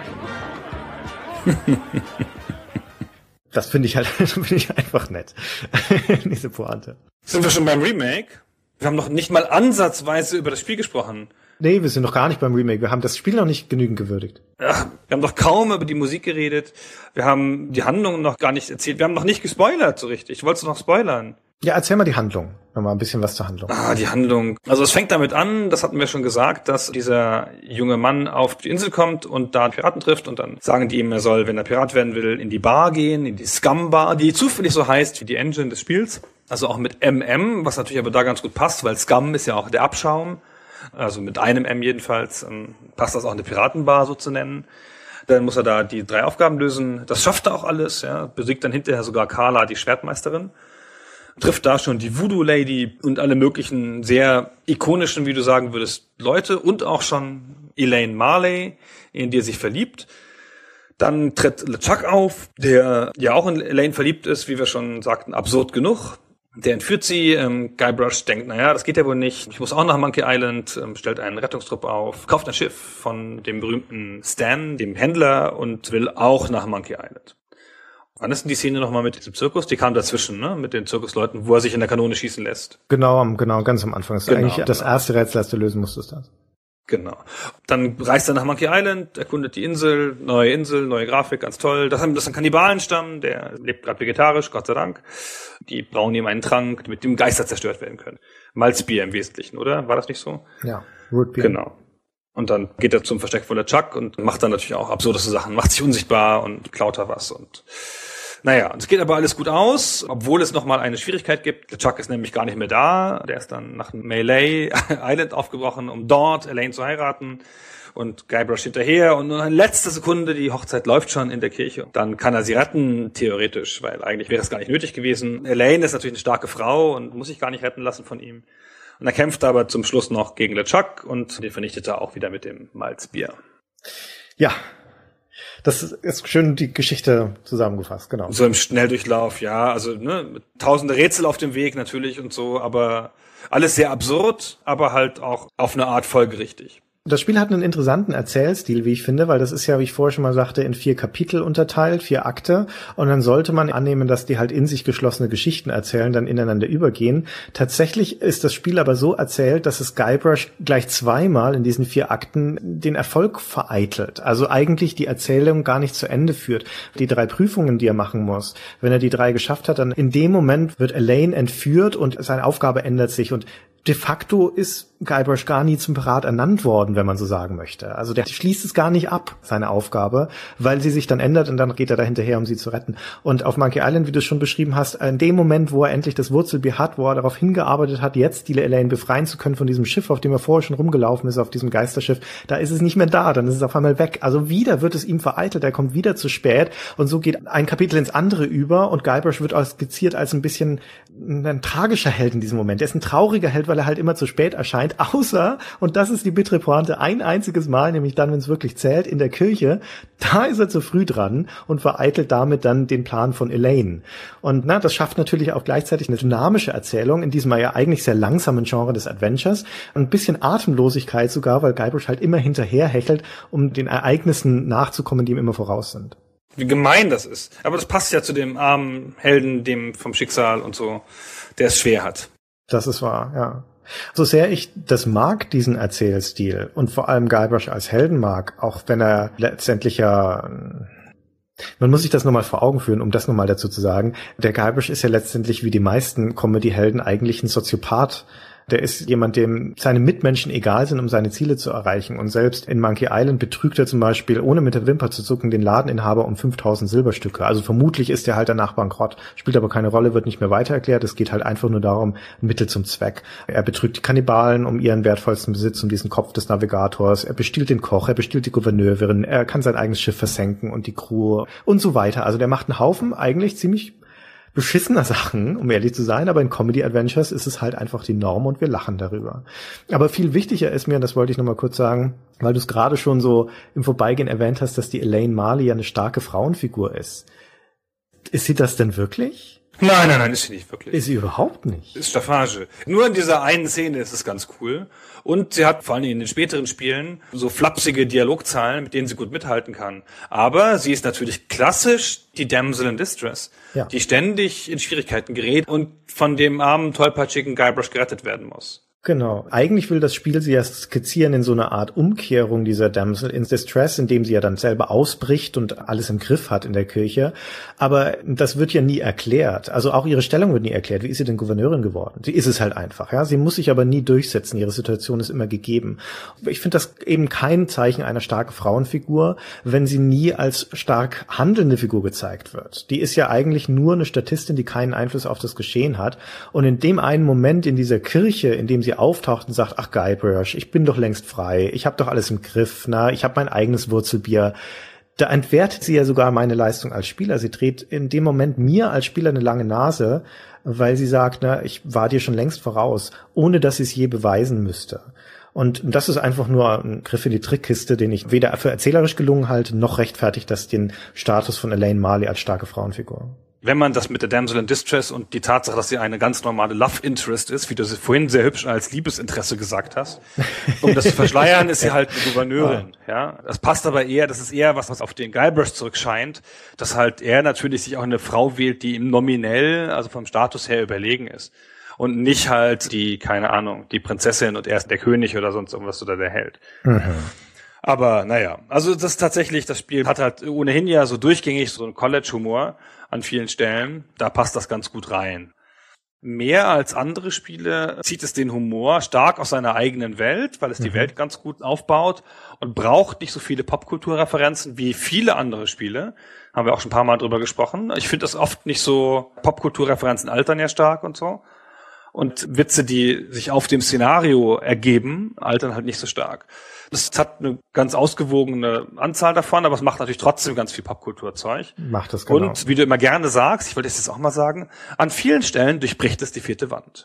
Das finde ich halt finde ich einfach nett. Diese Pointe. Sind wir schon beim Remake? Wir haben noch nicht mal ansatzweise über das Spiel gesprochen. Nee, wir sind noch gar nicht beim Remake. Wir haben das Spiel noch nicht genügend gewürdigt. Ja, wir haben doch kaum über die Musik geredet. Wir haben die Handlung noch gar nicht erzählt. Wir haben noch nicht gespoilert so richtig. Ich wollte es noch spoilern. Ja, erzähl mal die Handlung. Nochmal ein bisschen was zur Handlung. Ah, die Handlung. Also es fängt damit an, das hatten wir schon gesagt, dass dieser junge Mann auf die Insel kommt und da Piraten trifft und dann sagen die ihm, er soll, wenn er Pirat werden will, in die Bar gehen, in die Scum-Bar, die zufällig so heißt wie die Engine des Spiels. Also auch mit M M, was natürlich aber da ganz gut passt, weil Scum ist ja auch der Abschaum. Also mit einem M jedenfalls ähm, passt das auch eine Piratenbar so zu nennen. Dann muss er da die drei Aufgaben lösen. Das schafft er auch alles, ja. Besiegt dann hinterher sogar Carla, die Schwertmeisterin. Trifft da schon die Voodoo Lady und alle möglichen sehr ikonischen, wie du sagen würdest, Leute und auch schon Elaine Marley, in die er sich verliebt. Dann tritt LeChuck auf, der ja auch in Elaine verliebt ist, wie wir schon sagten, absurd genug. Der entführt sie, ähm, Guybrush denkt, naja, das geht ja wohl nicht, ich muss auch nach Monkey Island, ähm, stellt einen Rettungstrupp auf, kauft ein Schiff von dem berühmten Stan, dem Händler, und will auch nach Monkey Island. Wann ist denn die Szene nochmal mit diesem Zirkus? Die kam dazwischen, ne? Mit den Zirkusleuten, wo er sich in der Kanone schießen lässt. Genau, genau, ganz am Anfang. Das ist genau, eigentlich das genau. erste Rätsel, das du lösen musstest. Das. Genau. Dann reist er nach Monkey Island, erkundet die Insel, neue Insel, neue Grafik, ganz toll. Das ist ein Kannibalenstamm, der lebt gerade vegetarisch, Gott sei Dank. Die brauen ihm einen Trank, mit dem Geister zerstört werden können. Malzbier im Wesentlichen, oder? War das nicht so? Ja, Rootbeer. Genau. Und dann geht er zum Versteck von der Chuck und macht dann natürlich auch absurdeste Sachen, macht sich unsichtbar und klaut da was und naja, es geht aber alles gut aus, obwohl es nochmal eine Schwierigkeit gibt. Der Chuck ist nämlich gar nicht mehr da. Der ist dann nach Melee Island aufgebrochen, um dort Elaine zu heiraten. Und Guybrush hinterher. Und nur in letzter Sekunde, die Hochzeit läuft schon in der Kirche. Dann kann er sie retten, theoretisch, weil eigentlich wäre es gar nicht nötig gewesen. Elaine ist natürlich eine starke Frau und muss sich gar nicht retten lassen von ihm. Und er kämpft aber zum Schluss noch gegen LeChuck und den vernichtet er auch wieder mit dem Malzbier. Ja. Das ist schön die Geschichte zusammengefasst, genau. So im Schnelldurchlauf, ja, also ne, tausende Rätsel auf dem Weg natürlich und so, aber alles sehr absurd, aber halt auch auf eine Art folgerichtig. Das Spiel hat einen interessanten Erzählstil, wie ich finde, weil das ist ja, wie ich vorher schon mal sagte, in vier Kapitel unterteilt, vier Akte. Und dann sollte man annehmen, dass die halt in sich geschlossene Geschichten erzählen, dann ineinander übergehen. Tatsächlich ist das Spiel aber so erzählt, dass es Guybrush gleich zweimal in diesen vier Akten den Erfolg vereitelt. Also eigentlich die Erzählung gar nicht zu Ende führt. Die drei Prüfungen, die er machen muss, wenn er die drei geschafft hat, dann in dem Moment wird Elaine entführt und seine Aufgabe ändert sich. Und de facto ist Guybrush gar nie zum Pirat ernannt worden, wenn man so sagen möchte. Also der schließt es gar nicht ab, seine Aufgabe, weil sie sich dann ändert und dann geht er da hinterher, um sie zu retten. Und auf Monkey Island, wie du es schon beschrieben hast, in dem Moment, wo er endlich das Wurzelbier hat, wo er darauf hingearbeitet hat, jetzt die Elaine befreien zu können von diesem Schiff, auf dem er vorher schon rumgelaufen ist, auf diesem Geisterschiff, da ist es nicht mehr da, dann ist es auf einmal weg. Also wieder wird es ihm vereitelt, er kommt wieder zu spät und so geht ein Kapitel ins andere über und Guybrush wird auch skizziert als ein bisschen ein tragischer Held in diesem Moment. Er ist ein trauriger Held, weil er halt immer zu spät erscheint, außer, und das ist die bittere Pointe, ein einziges Mal, nämlich dann, wenn es wirklich zählt, in der Kirche, da ist er zu früh dran und vereitelt damit dann den Plan von Elaine. Und na, das schafft natürlich auch gleichzeitig eine dynamische Erzählung, in diesem ja eigentlich sehr langsamen Genre des Adventures, ein bisschen Atemlosigkeit sogar, weil Guybrush halt immer hinterher hechelt, um den Ereignissen nachzukommen, die ihm immer voraus sind. Wie gemein das ist. Aber das passt ja zu dem armen Helden, dem vom Schicksal und so, der es schwer hat. Das ist wahr, ja. So sehr ich das mag, diesen Erzählstil, und vor allem Guybrush als Helden mag, auch wenn er letztendlich ja, man muss sich das nochmal vor Augen führen, um das nochmal dazu zu sagen, der Guybrush ist ja letztendlich wie die meisten Comedy-Helden eigentlich ein Soziopath. Der ist jemand, dem seine Mitmenschen egal sind, um seine Ziele zu erreichen. Und selbst in Monkey Island betrügt er zum Beispiel, ohne mit der Wimper zu zucken, den Ladeninhaber um fünftausend Silberstücke. Also vermutlich ist er halt danach bankrott. Spielt aber keine Rolle, wird nicht mehr weiter erklärt. Es geht halt einfach nur darum, ein Mittel zum Zweck. Er betrügt die Kannibalen um ihren wertvollsten Besitz, um diesen Kopf des Navigators. Er bestiehlt den Koch, er bestiehlt die Gouverneurin. Er kann sein eigenes Schiff versenken und die Crew und so weiter. Also der macht einen Haufen eigentlich ziemlich beschissener Sachen, um ehrlich zu sein, aber in Comedy Adventures ist es halt einfach die Norm und wir lachen darüber. Aber viel wichtiger ist mir, und das wollte ich nochmal kurz sagen, weil du es gerade schon so im Vorbeigehen erwähnt hast, dass die Elaine Marley ja eine starke Frauenfigur ist. Ist sie das denn wirklich? Nein, nein, nein, ist sie nicht wirklich. Ist sie überhaupt nicht. Ist Staffage. Nur in dieser einen Szene ist es ganz cool. Und sie hat vor allem in den späteren Spielen so flapsige Dialogzahlen, mit denen sie gut mithalten kann. Aber sie ist natürlich klassisch die Damsel in Distress, ja, die ständig in Schwierigkeiten gerät und von dem armen, tollpatschigen Guybrush gerettet werden muss. Genau. Eigentlich will das Spiel sie ja skizzieren in so einer Art Umkehrung dieser Damsel in Distress, indem sie ja dann selber ausbricht und alles im Griff hat in der Kirche. Aber das wird ja nie erklärt. Also auch ihre Stellung wird nie erklärt. Wie ist sie denn Gouverneurin geworden? Sie ist es halt einfach, ja. Sie muss sich aber nie durchsetzen. Ihre Situation ist immer gegeben. Ich finde das eben kein Zeichen einer starken Frauenfigur, wenn sie nie als stark handelnde Figur gezeigt wird. Die ist ja eigentlich nur eine Statistin, die keinen Einfluss auf das Geschehen hat. Und in dem einen Moment in dieser Kirche, in dem sie auftaucht und sagt, ach Guybrush, ich bin doch längst frei, ich habe doch alles im Griff, na, ich habe mein eigenes Wurzelbier. Da entwertet sie ja sogar meine Leistung als Spieler. Sie dreht in dem Moment mir als Spieler eine lange Nase, weil sie sagt, na, ich war dir schon längst voraus, ohne dass sie es je beweisen müsste. Und das ist einfach nur ein Griff in die Trickkiste, den ich weder für erzählerisch gelungen halte, noch rechtfertigt das den Status von Elaine Marley als starke Frauenfigur. wenn man das mit der Damsel in Distress und die Tatsache, dass sie eine ganz normale Love Interest ist, wie du sie vorhin sehr hübsch als Liebesinteresse gesagt hast, um das zu verschleiern, ist sie halt eine Gouverneurin. Ja, das passt aber eher, das ist eher was, was auf den Guybrush zurückscheint, dass halt er natürlich sich auch eine Frau wählt, die ihm nominell, also vom Status her überlegen ist. Und nicht halt die, keine Ahnung, die Prinzessin und er ist der König oder sonst irgendwas oder der Held. Mhm. Aber naja, also das ist tatsächlich, das Spiel hat halt ohnehin ja so durchgängig so einen College-Humor an vielen Stellen. Da passt das ganz gut rein. Mehr als andere Spiele zieht es den Humor stark aus seiner eigenen Welt, weil es die mhm. Welt ganz gut aufbaut und braucht nicht so viele Popkulturreferenzen wie viele andere Spiele. Haben wir auch schon ein paar Mal drüber gesprochen. Ich finde das oft nicht so, Popkulturreferenzen altern ja stark und so. Und Witze, die sich auf dem Szenario ergeben, altern halt nicht so stark. Das hat eine ganz ausgewogene Anzahl davon, aber es macht natürlich trotzdem ganz viel Popkulturzeug. Macht das genau. Und wie du immer gerne sagst, ich wollte es jetzt auch mal sagen, an vielen Stellen durchbricht es die vierte Wand.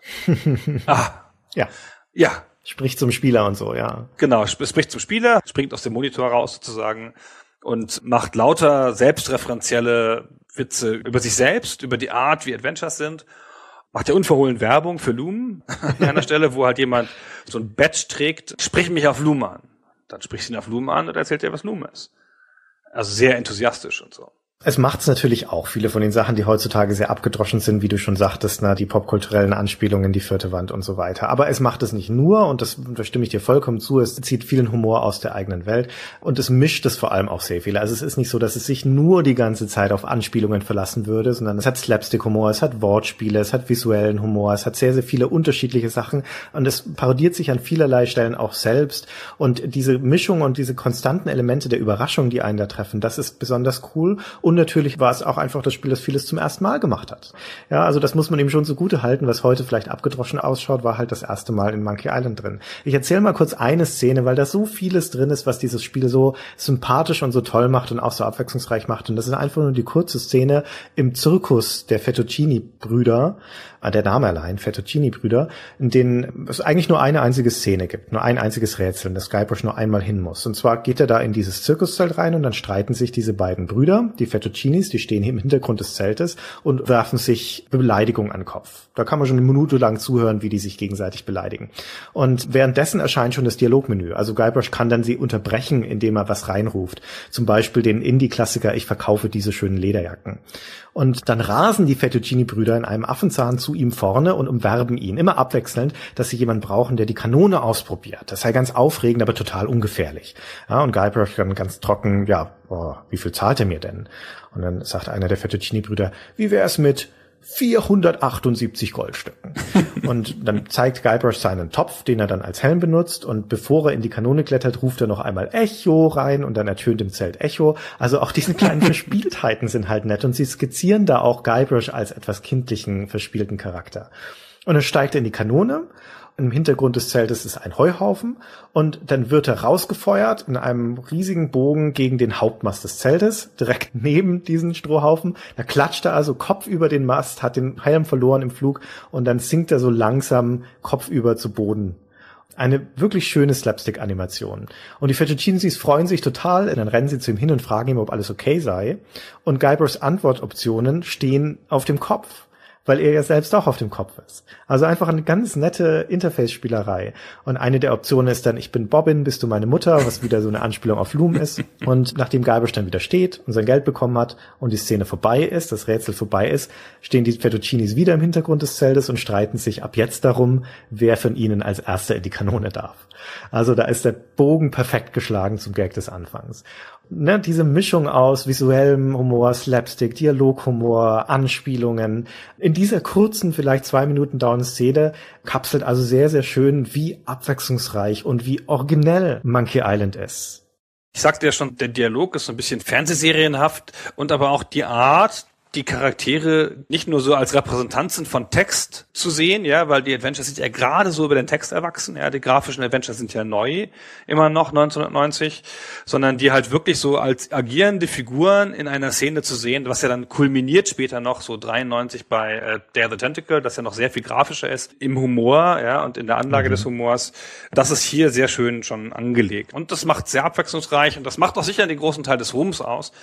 ah. Ja. Ja. Spricht zum Spieler und so, ja. Genau, es spricht zum Spieler, springt aus dem Monitor raus sozusagen und macht lauter selbstreferenzielle Witze über sich selbst, über die Art, wie Adventures sind. Macht ja unverhohlen Werbung für Loom an einer Stelle, wo halt jemand so ein Badge trägt. Sprich mich auf Loom an. Dann sprichst du ihn auf Loom an und erzählt dir, was Loom ist. Also sehr enthusiastisch und so. Es macht's natürlich auch. Viele von den Sachen, die heutzutage sehr abgedroschen sind, wie du schon sagtest, na, die popkulturellen Anspielungen, die vierte Wand und so weiter. Aber es macht es nicht nur, und das, da stimme ich dir vollkommen zu, es zieht vielen Humor aus der eigenen Welt und es mischt es vor allem auch sehr viel. Also es ist nicht so, dass es sich nur die ganze Zeit auf Anspielungen verlassen würde, sondern es hat Slapstick-Humor, es hat Wortspiele, es hat visuellen Humor, es hat sehr, sehr viele unterschiedliche Sachen und es parodiert sich an vielerlei Stellen auch selbst. Und diese Mischung und diese konstanten Elemente der Überraschung, die einen da treffen, das ist besonders cool. Und natürlich war es auch einfach das Spiel, das vieles zum ersten Mal gemacht hat. Ja, also das muss man ihm schon zugute halten, was heute vielleicht abgedroschen ausschaut, war halt das erste Mal in Monkey Island drin. Ich erzähle mal kurz eine Szene, weil da so vieles drin ist, was dieses Spiel so sympathisch und so toll macht und auch so abwechslungsreich macht. Und das ist einfach nur die kurze Szene im Zirkus der Fettuccini-Brüder, der Name allein, Fettuccini-Brüder, in denen es eigentlich nur eine einzige Szene gibt, nur ein einziges Rätsel, das Guybrush nur einmal hin muss. Und zwar geht er da in dieses Zirkuszelt rein und dann streiten sich diese beiden Brüder, die Fettuccinis, die stehen hier im Hintergrund des Zeltes und werfen sich Beleidigungen an den Kopf. Da kann man schon eine Minute lang zuhören, wie die sich gegenseitig beleidigen. Und währenddessen erscheint schon das Dialogmenü. Also Guybrush kann dann sie unterbrechen, indem er was reinruft. Zum Beispiel den Indie-Klassiker, ich verkaufe diese schönen Lederjacken. Und dann rasen die Fettuccini-Brüder in einem Affenzahn zu ihm vorne und umwerben ihn, immer abwechselnd, dass sie jemanden brauchen, der die Kanone ausprobiert. Das sei ganz aufregend, aber total ungefährlich. Ja, und Guybrush dann ganz trocken, ja, oh, wie viel zahlt er mir denn? Und dann sagt einer der Fettuccini-Brüder, wie wär's mit vierhundertachtundsiebzig Goldstücken. Und dann zeigt Guybrush seinen Topf, den er dann als Helm benutzt, und bevor er in die Kanone klettert, ruft er noch einmal Echo rein und dann ertönt im Zelt Echo. Also auch diese kleinen Verspieltheiten sind halt nett und sie skizzieren da auch Guybrush als etwas kindlichen, verspielten Charakter. Und dann steigt er in die Kanone. Im Hintergrund des Zeltes ist ein Heuhaufen und dann wird er rausgefeuert in einem riesigen Bogen gegen den Hauptmast des Zeltes, direkt neben diesen Strohhaufen. Da klatscht er also Kopf über den Mast, hat den Helm verloren im Flug und dann sinkt er so langsam kopfüber zu Boden. Eine wirklich schöne Slapstick-Animation. Und die Fettuccinis freuen sich total, und dann rennen sie zu ihm hin und fragen ihm, ob alles okay sei. Und Guybrushs Antwortoptionen stehen auf dem Kopf, weil er ja selbst auch auf dem Kopf ist. Also einfach eine ganz nette Interface-Spielerei. Und eine der Optionen ist dann, ich bin Bobbin, bist du meine Mutter, was wieder so eine Anspielung auf Loom ist. Und nachdem Guybrush dann wieder steht und sein Geld bekommen hat und die Szene vorbei ist, das Rätsel vorbei ist, stehen die Fettuccinis wieder im Hintergrund des Zeltes und streiten sich ab jetzt darum, wer von ihnen als Erster in die Kanone darf. Also da ist der Bogen perfekt geschlagen zum Gag des Anfangs. Ne, diese Mischung aus visuellem Humor, Slapstick, Dialoghumor, Anspielungen. In dieser kurzen, vielleicht zwei Minuten dauernden Szene kapselt also sehr, sehr schön, wie abwechslungsreich und wie originell Monkey Island ist. Ich sagte ja schon, der Dialog ist so ein bisschen fernsehserienhaft und aber auch die Art, die Charaktere nicht nur so als Repräsentanzen von Text zu sehen, ja, weil die Adventures sind ja gerade so über den Text erwachsen, ja, die grafischen Adventures sind ja neu, immer noch neunzehnhundertneunzig, sondern die halt wirklich so als agierende Figuren in einer Szene zu sehen, was ja dann kulminiert später noch so dreiundneunzig bei äh, Dare the Tentacle, das ja noch sehr viel grafischer ist, im Humor, ja, und in der Anlage mhm. des Humors, das ist hier sehr schön schon angelegt. Und das macht sehr abwechslungsreich und das macht auch sicher den großen Teil des Ruhms aus,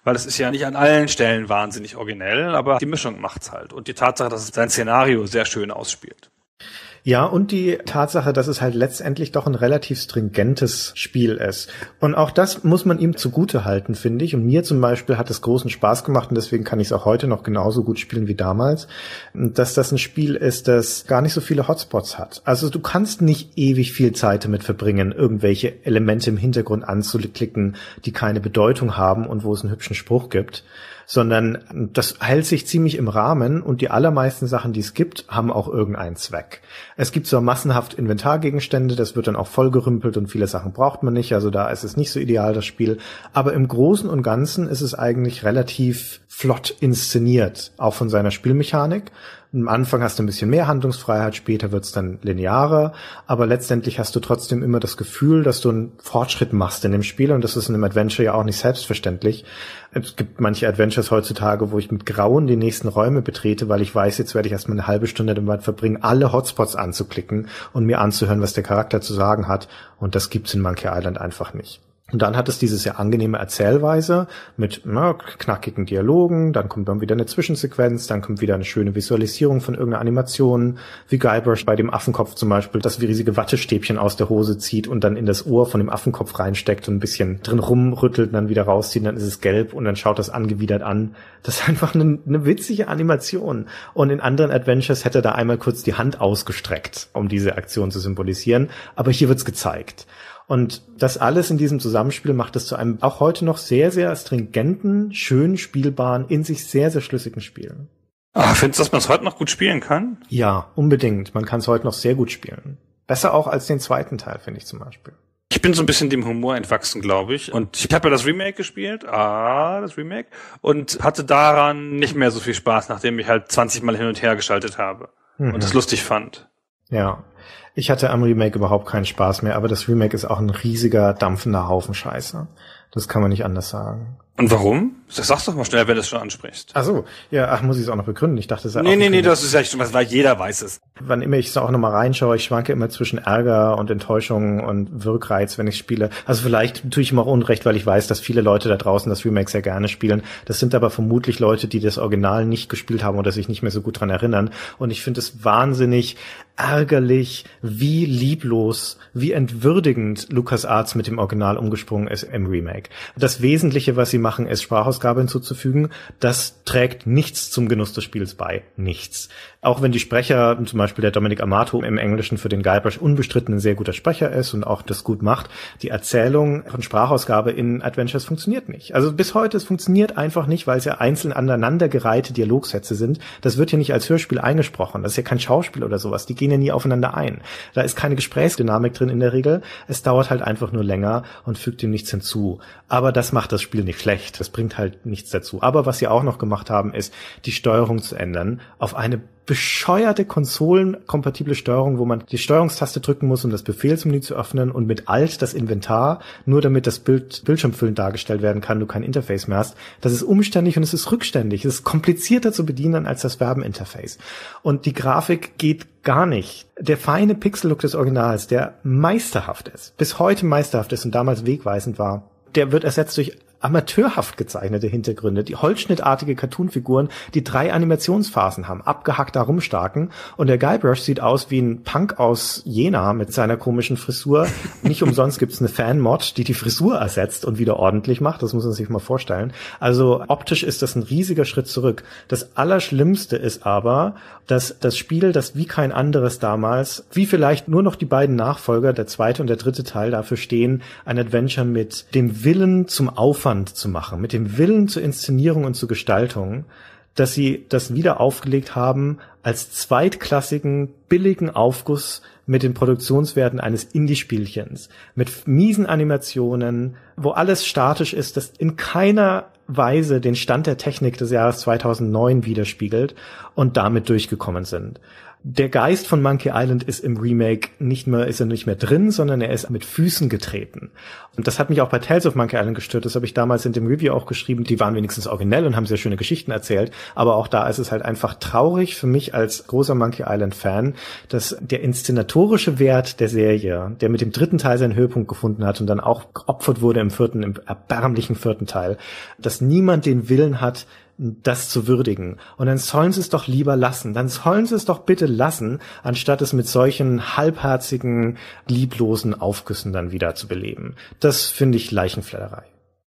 weil es ist ja nicht an allen Stellen wahnsinnig originell, aber die Mischung macht's halt. Und die Tatsache, dass es sein Szenario sehr schön ausspielt. Ja, und die Tatsache, dass es halt letztendlich doch ein relativ stringentes Spiel ist. Und auch das muss man ihm zugute halten, finde ich. Und mir zum Beispiel hat es großen Spaß gemacht und deswegen kann ich es auch heute noch genauso gut spielen wie damals, dass das ein Spiel ist, das gar nicht so viele Hotspots hat. Also du kannst nicht ewig viel Zeit damit verbringen, irgendwelche Elemente im Hintergrund anzuklicken, die keine Bedeutung haben und wo es einen hübschen Spruch gibt, sondern das hält sich ziemlich im Rahmen und die allermeisten Sachen, die es gibt, haben auch irgendeinen Zweck. Es gibt zwar massenhaft Inventargegenstände, das wird dann auch vollgerümpelt und viele Sachen braucht man nicht, also da ist es nicht so ideal, das Spiel, aber im Großen und Ganzen ist es eigentlich relativ flott inszeniert, auch von seiner Spielmechanik. Am Anfang hast du ein bisschen mehr Handlungsfreiheit, später wird's dann linearer, aber letztendlich hast du trotzdem immer das Gefühl, dass du einen Fortschritt machst in dem Spiel und das ist in einem Adventure ja auch nicht selbstverständlich. Es gibt manche Adventures heutzutage, wo ich mit Grauen die nächsten Räume betrete, weil ich weiß, jetzt werde ich erstmal eine halbe Stunde damit verbringen, alle Hotspots anzuklicken und mir anzuhören, was der Charakter zu sagen hat, und das gibt's in Monkey Island einfach nicht. Und dann hat es diese sehr angenehme Erzählweise mit na, knackigen Dialogen, dann kommt dann wieder eine Zwischensequenz, dann kommt wieder eine schöne Visualisierung von irgendeiner Animation, wie Guybrush bei dem Affenkopf zum Beispiel, das wie riesige Wattestäbchen aus der Hose zieht und dann in das Ohr von dem Affenkopf reinsteckt und ein bisschen drin rumrüttelt und dann wieder rauszieht, dann ist es gelb und dann schaut das angewidert an. Das ist einfach eine, eine witzige Animation. Und in anderen Adventures hätte er da einmal kurz die Hand ausgestreckt, um diese Aktion zu symbolisieren, aber hier wird's gezeigt. Und das alles in diesem Zusammenspiel macht es zu einem auch heute noch sehr, sehr stringenten, schön spielbaren, in sich sehr, sehr schlüssigen Spiel. Ah, findest du, dass man es heute noch gut spielen kann? Ja, unbedingt. Man kann es heute noch sehr gut spielen. Besser auch als den zweiten Teil, finde ich zum Beispiel. Ich bin so ein bisschen dem Humor entwachsen, glaube ich. Und ich habe ja das Remake gespielt, ah, das Remake, und hatte daran nicht mehr so viel Spaß, nachdem ich halt zwanzig Mal hin und her geschaltet habe mhm. und das lustig fand. Ja, ich hatte am Remake überhaupt keinen Spaß mehr, aber das Remake ist auch ein riesiger, dampfender Haufen Scheiße. Das kann man nicht anders sagen. Und warum? Das sagst doch mal schnell, wenn du es schon ansprichst. Ach so, ja, ach, muss ich es auch noch begründen? Ich dachte, es sei Nee, nee, nee, das ist ja schon was, weil jeder weiß es. Wann immer ich es auch nochmal reinschaue, ich schwanke immer zwischen Ärger und Enttäuschung und Wirkreiz, wenn ich spiele. Also vielleicht tue ich ihm auch Unrecht, weil ich weiß, dass viele Leute da draußen das Remake sehr gerne spielen. Das sind aber vermutlich Leute, die das Original nicht gespielt haben oder sich nicht mehr so gut dran erinnern. Und ich finde es wahnsinnig ärgerlich, wie lieblos, wie entwürdigend LucasArts mit dem Original umgesprungen ist im Remake. Das Wesentliche, was sie machen, ist Sprachausgabe hinzuzufügen. Das trägt nichts zum Genuss des Spiels bei. Nichts. Auch wenn die Sprecher, zum Beispiel der Dominic Amato im Englischen für den Guybrush unbestritten ein sehr guter Sprecher ist und auch das gut macht, die Erzählung von Sprachausgabe in Adventures funktioniert nicht. Also bis heute, es funktioniert einfach nicht, weil es ja einzeln aneinandergereihte Dialogsätze sind. Das wird hier nicht als Hörspiel eingesprochen. Das ist ja kein Schauspiel oder sowas. Die gehen ja nie aufeinander ein. Da ist keine Gesprächsdynamik drin in der Regel. Es dauert halt einfach nur länger und fügt ihm nichts hinzu. Aber das macht das Spiel nicht schlecht. Das bringt halt nichts dazu. Aber was sie auch noch gemacht haben, ist, die Steuerung zu ändern auf eine bescheuerte konsolenkompatible Steuerung, wo man die Steuerungstaste drücken muss, um das Befehlsmenü zu öffnen und mit Alt das Inventar, nur damit das Bild bildschirmfüllend dargestellt werden kann, du kein Interface mehr hast. Das ist umständlich und es ist rückständig. Es ist komplizierter zu bedienen als das Verbeninterface. Und die Grafik geht gar nicht. Der feine Pixel-Look des Originals, der meisterhaft ist, bis heute meisterhaft ist und damals wegweisend war, der wird ersetzt durch amateurhaft gezeichnete Hintergründe, die holzschnittartige Cartoonfiguren, die drei Animationsphasen haben, abgehackt da rumstarken, und der Guybrush sieht aus wie ein Punk aus Jena mit seiner komischen Frisur. Nicht umsonst gibt's eine Fan-Mod, die die Frisur ersetzt und wieder ordentlich macht, das muss man sich mal vorstellen. Also optisch ist das ein riesiger Schritt zurück. Das Allerschlimmste ist aber, dass das Spiel, das wie kein anderes damals, wie vielleicht nur noch die beiden Nachfolger, der zweite und der dritte Teil, dafür stehen, ein Adventure mit dem Willen zum Aufwand zu machen, mit dem Willen zur Inszenierung und zur Gestaltung, dass sie das wieder aufgelegt haben als zweitklassigen, billigen Aufguss mit den Produktionswerten eines Indie-Spielchens, mit miesen Animationen, wo alles statisch ist, das in keiner Weise den Stand der Technik des Jahres zweitausendneun widerspiegelt und damit durchgekommen sind. Der Geist von Monkey Island ist im Remake nicht mehr, ist er nicht mehr drin, sondern er ist mit Füßen getreten. Und das hat mich auch bei Tales of Monkey Island gestört. Das habe ich damals in dem Review auch geschrieben. Die waren wenigstens originell und haben sehr schöne Geschichten erzählt. Aber auch da ist es halt einfach traurig für mich als großer Monkey Island Fan, dass der inszenatorische Wert der Serie, der mit dem dritten Teil seinen Höhepunkt gefunden hat und dann auch geopfert wurde im vierten, im erbärmlichen vierten Teil, dass niemand den Willen hat, das zu würdigen. Und dann sollen sie es doch lieber lassen. Dann sollen sie es doch bitte lassen, anstatt es mit solchen halbherzigen, lieblosen Aufgüssen dann wieder zu beleben. Das finde ich Leichenfledderei.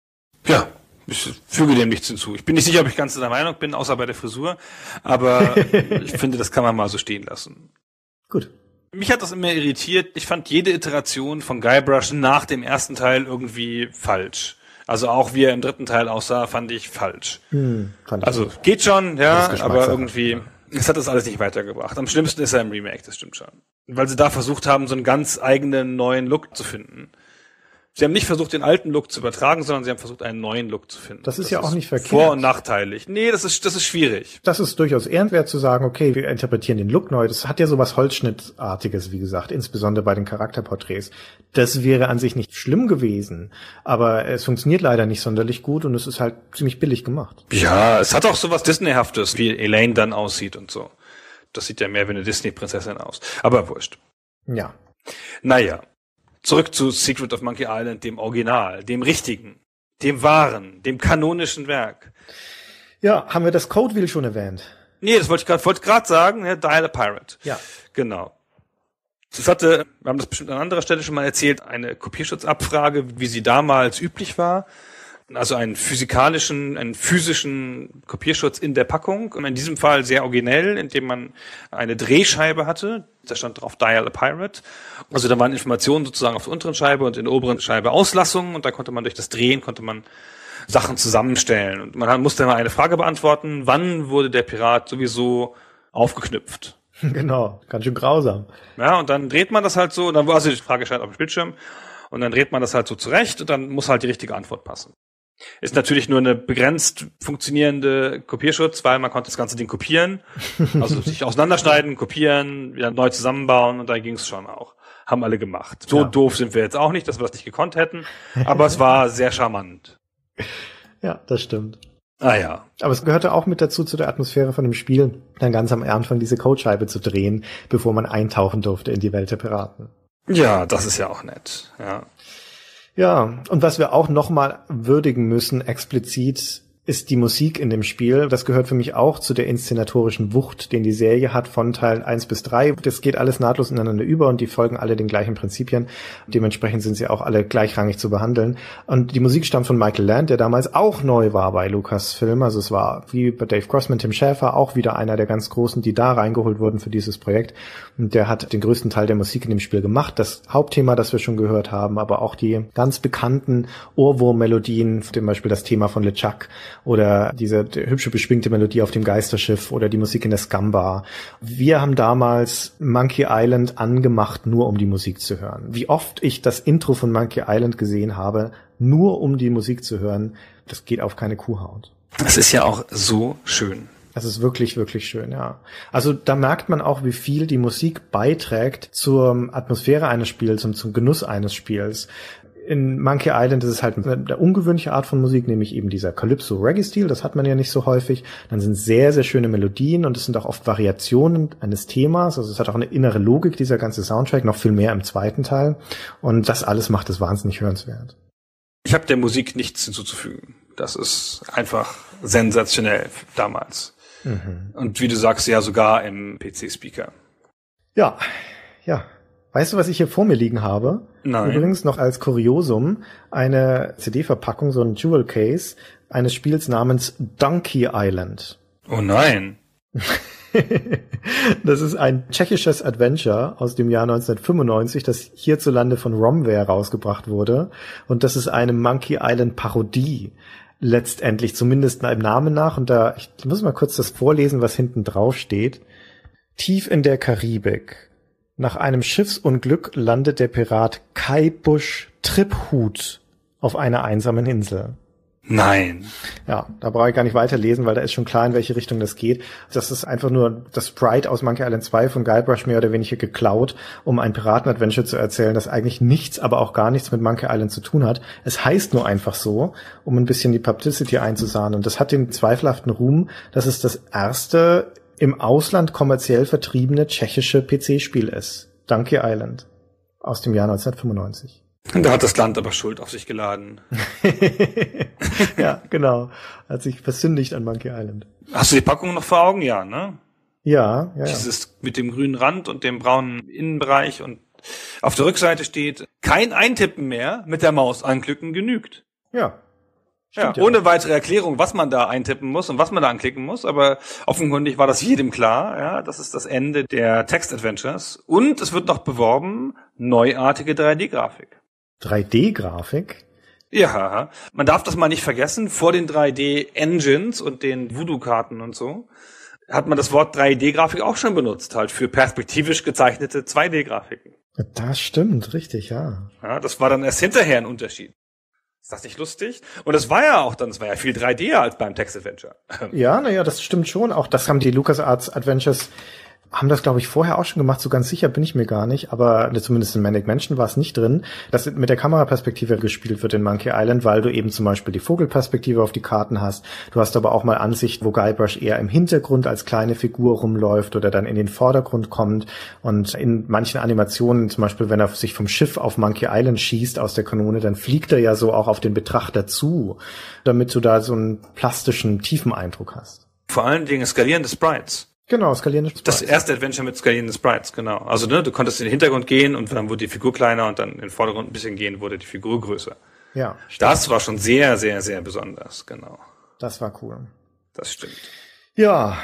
Ja, ich füge dem nichts hinzu. Ich bin nicht sicher, ob ich ganz der Meinung bin, außer bei der Frisur. Aber ich finde, das kann man mal so stehen lassen. Gut. Mich hat das immer irritiert. Ich fand jede Iteration von Guybrush nach dem ersten Teil irgendwie falsch. Also auch wie er im dritten Teil aussah, fand ich falsch. Hm, fand ich also geht schon, ja, aber irgendwie, es hat das alles nicht weitergebracht. Am schlimmsten ist er im Remake, das stimmt schon. Weil sie da versucht haben, so einen ganz eigenen neuen Look zu finden. Sie haben nicht versucht, den alten Look zu übertragen, sondern sie haben versucht, einen neuen Look zu finden. Das ist das ja ist auch nicht verkehrt. Vor- und nachteilig. Nee, das ist, das ist schwierig. Das ist durchaus ehrenwert zu sagen, okay, wir interpretieren den Look neu. Das hat ja sowas Holzschnittartiges, wie gesagt, insbesondere bei den Charakterporträts. Das wäre an sich nicht schlimm gewesen, aber es funktioniert leider nicht sonderlich gut und es ist halt ziemlich billig gemacht. Ja, es hat auch sowas Disney-haftes, wie Elaine dann aussieht und so. Das sieht ja mehr wie eine Disney-Prinzessin aus. Aber wurscht. Ja. Naja. Zurück zu Secret of Monkey Island, dem Original, dem richtigen, dem wahren, dem kanonischen Werk. Ja, haben wir das Code Wheel schon erwähnt? Nee, das wollte ich gerade wollte gerade sagen, ja, Dial a Pirate. Ja. Genau. Das hatte, wir haben das bestimmt an anderer Stelle schon mal erzählt, eine Kopierschutzabfrage, wie sie damals üblich war. Also einen physikalischen, einen physischen Kopierschutz in der Packung. Und in diesem Fall sehr originell, indem man eine Drehscheibe hatte. Da stand drauf Dial a Pirate. Also da waren Informationen sozusagen auf der unteren Scheibe und in der oberen Scheibe Auslassungen. Und da konnte man durch das Drehen, konnte man Sachen zusammenstellen. Und man musste mal eine Frage beantworten. Wann wurde der Pirat sowieso aufgeknüpft? Genau, ganz schön grausam. Ja, und dann dreht man das halt so. Und dann war also die Frage stand auf dem Bildschirm. Und dann dreht man das halt so zurecht. Und dann muss halt die richtige Antwort passen. Ist natürlich nur eine begrenzt funktionierende Kopierschutz, weil man konnte das ganze Ding kopieren, also sich auseinanderschneiden, kopieren, wieder neu zusammenbauen und da ging's schon auch. Haben alle gemacht. So ja. Doof sind wir jetzt auch nicht, dass wir das nicht gekonnt hätten, aber es war sehr charmant. Ja, das stimmt. Ah ja. Aber es gehörte auch mit dazu, zu der Atmosphäre von dem Spiel, dann ganz am Anfang diese Codescheibe zu drehen, bevor man eintauchen durfte in die Welt der Piraten. Ja, das ist ja auch nett, ja. Ja, und was wir auch nochmal würdigen müssen, explizit, ist die Musik in dem Spiel. Das gehört für mich auch zu der inszenatorischen Wucht, den die Serie hat von Teil eins bis drei. Das geht alles nahtlos ineinander über und die folgen alle den gleichen Prinzipien. Dementsprechend sind sie auch alle gleichrangig zu behandeln. Und die Musik stammt von Michael Land, der damals auch neu war bei Lucasfilm. Also es war wie bei Dave Grossman, Tim Schafer, auch wieder einer der ganz Großen, die da reingeholt wurden für dieses Projekt. Und der hat den größten Teil der Musik in dem Spiel gemacht. Das Hauptthema, das wir schon gehört haben, aber auch die ganz bekannten Ohrwurm-Melodien, zum Beispiel das Thema von LeChuck oder diese hübsche beschwingte Melodie auf dem Geisterschiff oder die Musik in der Scum-Bar. Wir haben damals Monkey Island angemacht, nur um die Musik zu hören. Wie oft ich das Intro von Monkey Island gesehen habe, nur um die Musik zu hören, das geht auf keine Kuhhaut. Das ist ja auch so schön. Das ist wirklich, wirklich schön, ja. Also da merkt man auch, wie viel die Musik beiträgt zur Atmosphäre eines Spiels und zum Genuss eines Spiels. In Monkey Island ist es halt eine ungewöhnliche Art von Musik, nämlich eben dieser Calypso-Reggae-Stil, das hat man ja nicht so häufig. Dann sind sehr, sehr schöne Melodien und es sind auch oft Variationen eines Themas, also es hat auch eine innere Logik, dieser ganze Soundtrack, noch viel mehr im zweiten Teil. Und das alles macht es wahnsinnig hörenswert. Ich habe der Musik nichts hinzuzufügen. Das ist einfach sensationell damals. Mhm. Und wie du sagst, ja sogar im P C-Speaker. Ja, ja. Weißt du, was ich hier vor mir liegen habe? Nein. Übrigens noch als Kuriosum eine C D-Verpackung, so ein Jewel Case eines Spiels namens Donkey Island. Oh nein. Das ist ein tschechisches Adventure aus dem Jahr neunzehnhundertfünfundneunzig, das hierzulande von Romware rausgebracht wurde. Und das ist eine Monkey Island Parodie. Letztendlich, zumindest im Namen nach. Und da, ich muss mal kurz das vorlesen, was hinten drauf steht. Tief in der Karibik. Nach einem Schiffsunglück landet der Pirat Kai Busch Triphut auf einer einsamen Insel. Nein. Ja, da brauche ich gar nicht weiterlesen, weil da ist schon klar, in welche Richtung das geht. Das ist einfach nur das Sprite aus Monkey Island zwei von Guybrush mehr oder weniger geklaut, um ein Piraten-Adventure zu erzählen, das eigentlich nichts, aber auch gar nichts mit Monkey Island zu tun hat. Es heißt nur einfach so, um ein bisschen die Publicity einzusahnen. Und das hat den zweifelhaften Ruhm, dass es das erste im Ausland kommerziell vertriebene tschechische P C-Spiel ist. Donkey Island aus dem Jahr neunzehnhundertfünfundneunzig. Da hat das Land aber Schuld auf sich geladen. Ja, genau. Hat sich versündigt an Monkey Island. Hast du die Packung noch vor Augen? Ja, ne? Ja, ja, ja. Dieses mit dem grünen Rand und dem braunen Innenbereich und auf der Rückseite steht, kein Eintippen mehr, mit der Maus anklicken genügt. Ja. Ja, Stimmt, ja. ohne weitere Erklärung, was man da eintippen muss und was man da anklicken muss, aber offenkundig war das jedem klar, ja, das ist das Ende der Text-Adventures und es wird noch beworben, neuartige drei D-Grafik. drei D-Grafik? Ja, man darf das mal nicht vergessen, vor den drei D-Engines und den Voodoo-Karten und so hat man das Wort drei D-Grafik auch schon benutzt, halt für perspektivisch gezeichnete zwei D-Grafiken. Das stimmt, richtig, ja. Ja, das war dann erst hinterher ein Unterschied. Ist das nicht lustig? Und es war ja auch dann, es war ja viel drei D als beim Text-Adventure. Ja, naja, das stimmt schon. Auch das haben die LucasArts Adventures, haben das, glaube ich, vorher auch schon gemacht. So ganz sicher bin ich mir gar nicht. Aber zumindest in Manic Mansion war es nicht drin, dass mit der Kameraperspektive gespielt wird in Monkey Island, weil du eben zum Beispiel die Vogelperspektive auf die Karten hast. Du hast aber auch mal Ansicht, wo Guybrush eher im Hintergrund als kleine Figur rumläuft oder dann in den Vordergrund kommt. Und in manchen Animationen, zum Beispiel, wenn er sich vom Schiff auf Monkey Island schießt aus der Kanone, dann fliegt er ja so auch auf den Betrachter zu, damit du da so einen plastischen, tiefen Eindruck hast. Vor allen Dingen skalierende Sprites. Genau, skalierende Sprites. Das erste Adventure mit skalierenden Sprites, genau. Also ne, du konntest in den Hintergrund gehen und dann wurde die Figur kleiner und dann in den Vordergrund ein bisschen gehen, wurde die Figur größer. Ja. Das war schon sehr, sehr, sehr besonders, genau. Das war cool. Das stimmt. Ja.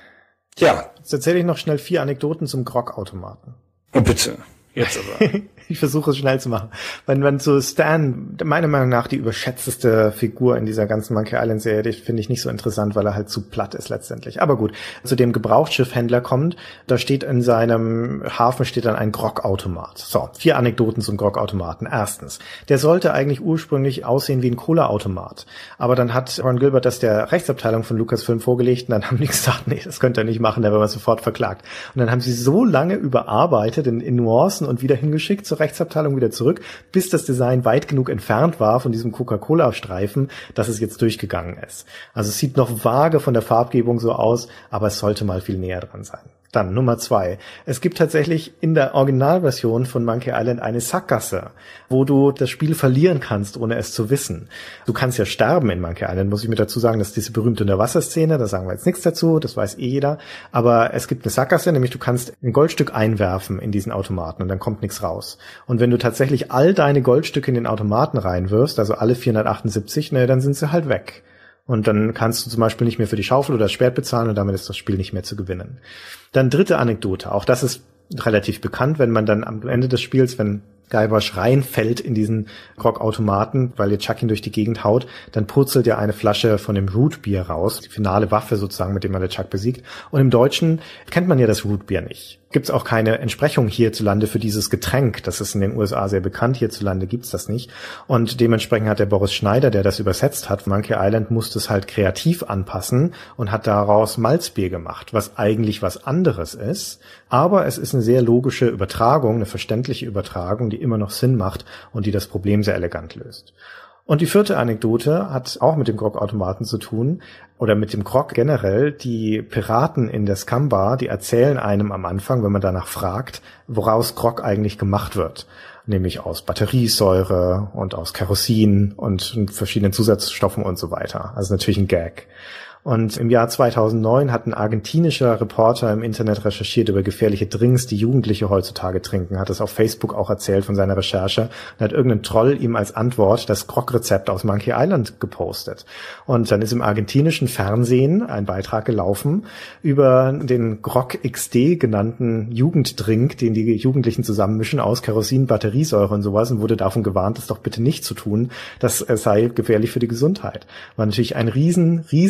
Ja. Jetzt erzähle ich noch schnell vier Anekdoten zum Grog-Automaten. Oh, bitte. Jetzt aber. Ich versuche es schnell zu machen. Wenn man so Stan, meiner Meinung nach die überschätzteste Figur in dieser ganzen Monkey Island Serie, die finde ich nicht so interessant, weil er halt zu platt ist letztendlich. Aber gut, zu dem Gebrauchtsschiffhändler kommt, da steht in seinem Hafen steht dann ein Grog-Automat. So, vier Anekdoten zum Grog-Automaten. Erstens, der sollte eigentlich ursprünglich aussehen wie ein Cola-Automat. Aber dann hat Ron Gilbert das der Rechtsabteilung von Lucasfilm vorgelegt und dann haben die gesagt, nee, das könnt ihr nicht machen, da werden wir sofort verklagt. Und dann haben sie so lange überarbeitet in, in Nuancen und wieder hingeschickt zur Rechtsabteilung wieder zurück, bis das Design weit genug entfernt war von diesem Coca-Cola-Streifen, dass es jetzt durchgegangen ist. Also es sieht noch vage von der Farbgebung so aus, aber es sollte mal viel näher dran sein. Dann Nummer zwei. Es gibt tatsächlich in der Originalversion von Monkey Island eine Sackgasse, wo du das Spiel verlieren kannst, ohne es zu wissen. Du kannst ja sterben in Monkey Island, muss ich mir dazu sagen, das ist diese berühmte Unterwasserszene, da sagen wir jetzt nichts dazu, das weiß eh jeder. Aber es gibt eine Sackgasse, nämlich du kannst ein Goldstück einwerfen in diesen Automaten und dann kommt nichts raus. Und wenn du tatsächlich all deine Goldstücke in den Automaten reinwirfst, also alle vierhundertachtundsiebzig, ne, dann sind sie halt weg. Und dann kannst du zum Beispiel nicht mehr für die Schaufel oder das Schwert bezahlen und damit ist das Spiel nicht mehr zu gewinnen. Dann dritte Anekdote. Auch das ist relativ bekannt, wenn man dann am Ende des Spiels, wenn Guybrush reinfällt in diesen Grog-Automaten, weil ihr Chuck ihn durch die Gegend haut, dann purzelt ja eine Flasche von dem Rootbier raus, die finale Waffe sozusagen, mit dem man der Chuck besiegt. Und im Deutschen kennt man ja das Rootbier nicht. Gibt es auch keine Entsprechung hierzulande für dieses Getränk. Das ist in den U S A sehr bekannt, hierzulande gibt's das nicht. Und dementsprechend hat der Boris Schneider, der das übersetzt hat, Monkey Island, musste es halt kreativ anpassen und hat daraus Malzbier gemacht, was eigentlich was anderes ist. Aber es ist eine sehr logische Übertragung, eine verständliche Übertragung, die immer noch Sinn macht und die das Problem sehr elegant löst. Und die vierte Anekdote hat auch mit dem Grog-Automaten zu tun oder mit dem Grog generell. Die Piraten in der Scum-Bar, die erzählen einem am Anfang, wenn man danach fragt, woraus Grog eigentlich gemacht wird. Nämlich aus Batteriesäure und aus Kerosin und verschiedenen Zusatzstoffen und so weiter. Also natürlich ein Gag. Und im Jahr zweitausendneun hat ein argentinischer Reporter im Internet recherchiert über gefährliche Drinks, die Jugendliche heutzutage trinken, hat es auf Facebook auch erzählt von seiner Recherche und hat irgendein Troll ihm als Antwort das Grog-Rezept aus Monkey Island gepostet. Und dann ist im argentinischen Fernsehen ein Beitrag gelaufen über den Grog X D genannten Jugenddrink, den die Jugendlichen zusammenmischen aus Kerosin, Batteriesäure und sowas und wurde davon gewarnt, das doch bitte nicht zu tun, das sei gefährlich für die Gesundheit. War natürlich ein riesen, riesen Gag.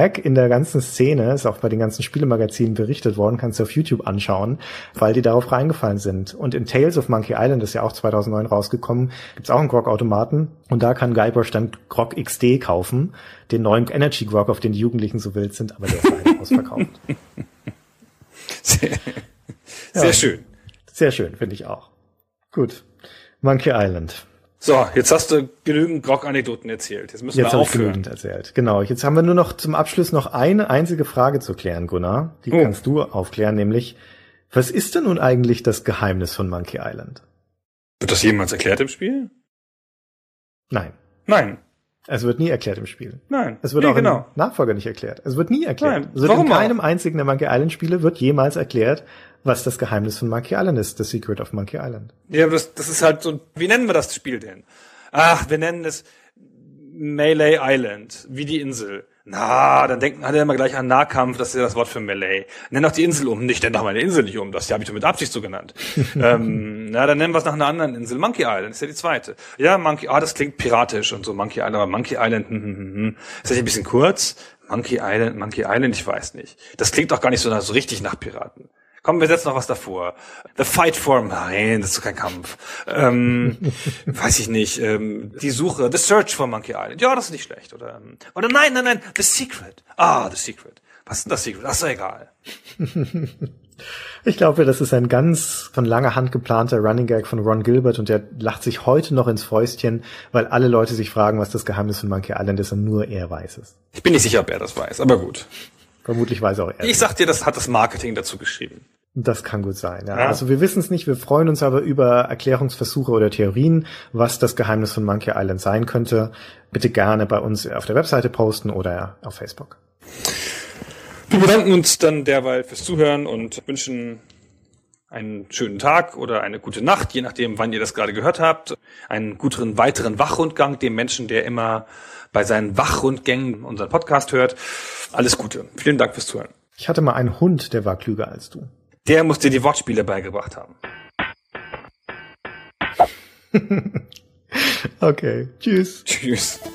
Gag in der ganzen Szene, ist auch bei den ganzen Spielemagazinen berichtet worden, kannst du auf YouTube anschauen, weil die darauf reingefallen sind. Und in Tales of Monkey Island, ist ja auch zweitausendneun rausgekommen, gibt's auch einen Grog-Automaten und da kann Guybrush dann Grog X D kaufen, den neuen Energy Grog, auf den die Jugendlichen so wild sind, aber der ist leider ausverkauft. Sehr, sehr ja, schön. Sehr schön, finde ich auch. Gut. Monkey Island. So, jetzt hast du genügend Grog-Anekdoten erzählt. Jetzt müssen jetzt wir aufhören. Jetzt habe ich genügend erzählt. Genau. Jetzt haben wir nur noch zum Abschluss noch eine einzige Frage zu klären, Gunnar. Die oh. kannst du aufklären, nämlich, was ist denn nun eigentlich das Geheimnis von Monkey Island? Wird das jemals erklärt im Spiel? Nein. Nein. Es wird nie erklärt im Spiel. Nein. Es wird nee, auch genau. im Nachfolger nicht erklärt. Es wird nie erklärt. Nein. Es wird Warum in keinem auch? einzigen der Monkey Island Spiele wird jemals erklärt, was das Geheimnis von Monkey Island ist. The Secret of Monkey Island. Ja, aber das, das ist halt so, wie nennen wir das Spiel denn? Ach, wir nennen es Melee Island, wie die Insel. Na, dann denken alle immer gleich an Nahkampf, das ist ja das Wort für Melee. Nenn doch die Insel um. Nicht, nenn doch meine Insel nicht um. Das habe ich doch mit Absicht so genannt. ähm, na, dann nennen wir es nach einer anderen Insel. Monkey Island ist ja die zweite. Ja, Monkey, ah, das klingt piratisch und so. Monkey Island, aber Monkey Island, hm, hm, hm. Ist das ein bisschen kurz? Monkey Island, Monkey Island, ich weiß nicht. Das klingt doch gar nicht so, so richtig nach Piraten. Komm, wir setzen noch was davor. The Fight for... Nein, das ist doch kein Kampf. Ähm, weiß ich nicht. Ähm, die Suche, The Search for Monkey Island. Ja, das ist nicht schlecht. Oder, oder nein, nein, nein, The Secret. Ah, The Secret. Was ist denn das Secret? Ach, ist doch egal. Ich glaube, das ist ein ganz von langer Hand geplanter Running Gag von Ron Gilbert und der lacht sich heute noch ins Fäustchen, weil alle Leute sich fragen, was das Geheimnis von Monkey Island ist und nur er weiß es. Ich bin nicht sicher, ob er das weiß, aber gut. Vermutlich weiß auch er. Ich sag dir, das hat das Marketing dazu geschrieben. Das kann gut sein, ja. ja. Also wir wissen es nicht, wir freuen uns aber über Erklärungsversuche oder Theorien, was das Geheimnis von Monkey Island sein könnte. Bitte gerne bei uns auf der Webseite posten oder auf Facebook. Wir bedanken uns dann derweil fürs Zuhören und wünschen einen schönen Tag oder eine gute Nacht, je nachdem, wann ihr das gerade gehört habt. Einen guten weiteren Wachrundgang dem Menschen, der immer bei seinen Wachrundgängen unseren Podcast hört. Alles Gute. Vielen Dank fürs Zuhören. Ich hatte mal einen Hund, der war klüger als du. Der muss dir die Wortspiele beigebracht haben. Okay. Tschüss. Tschüss.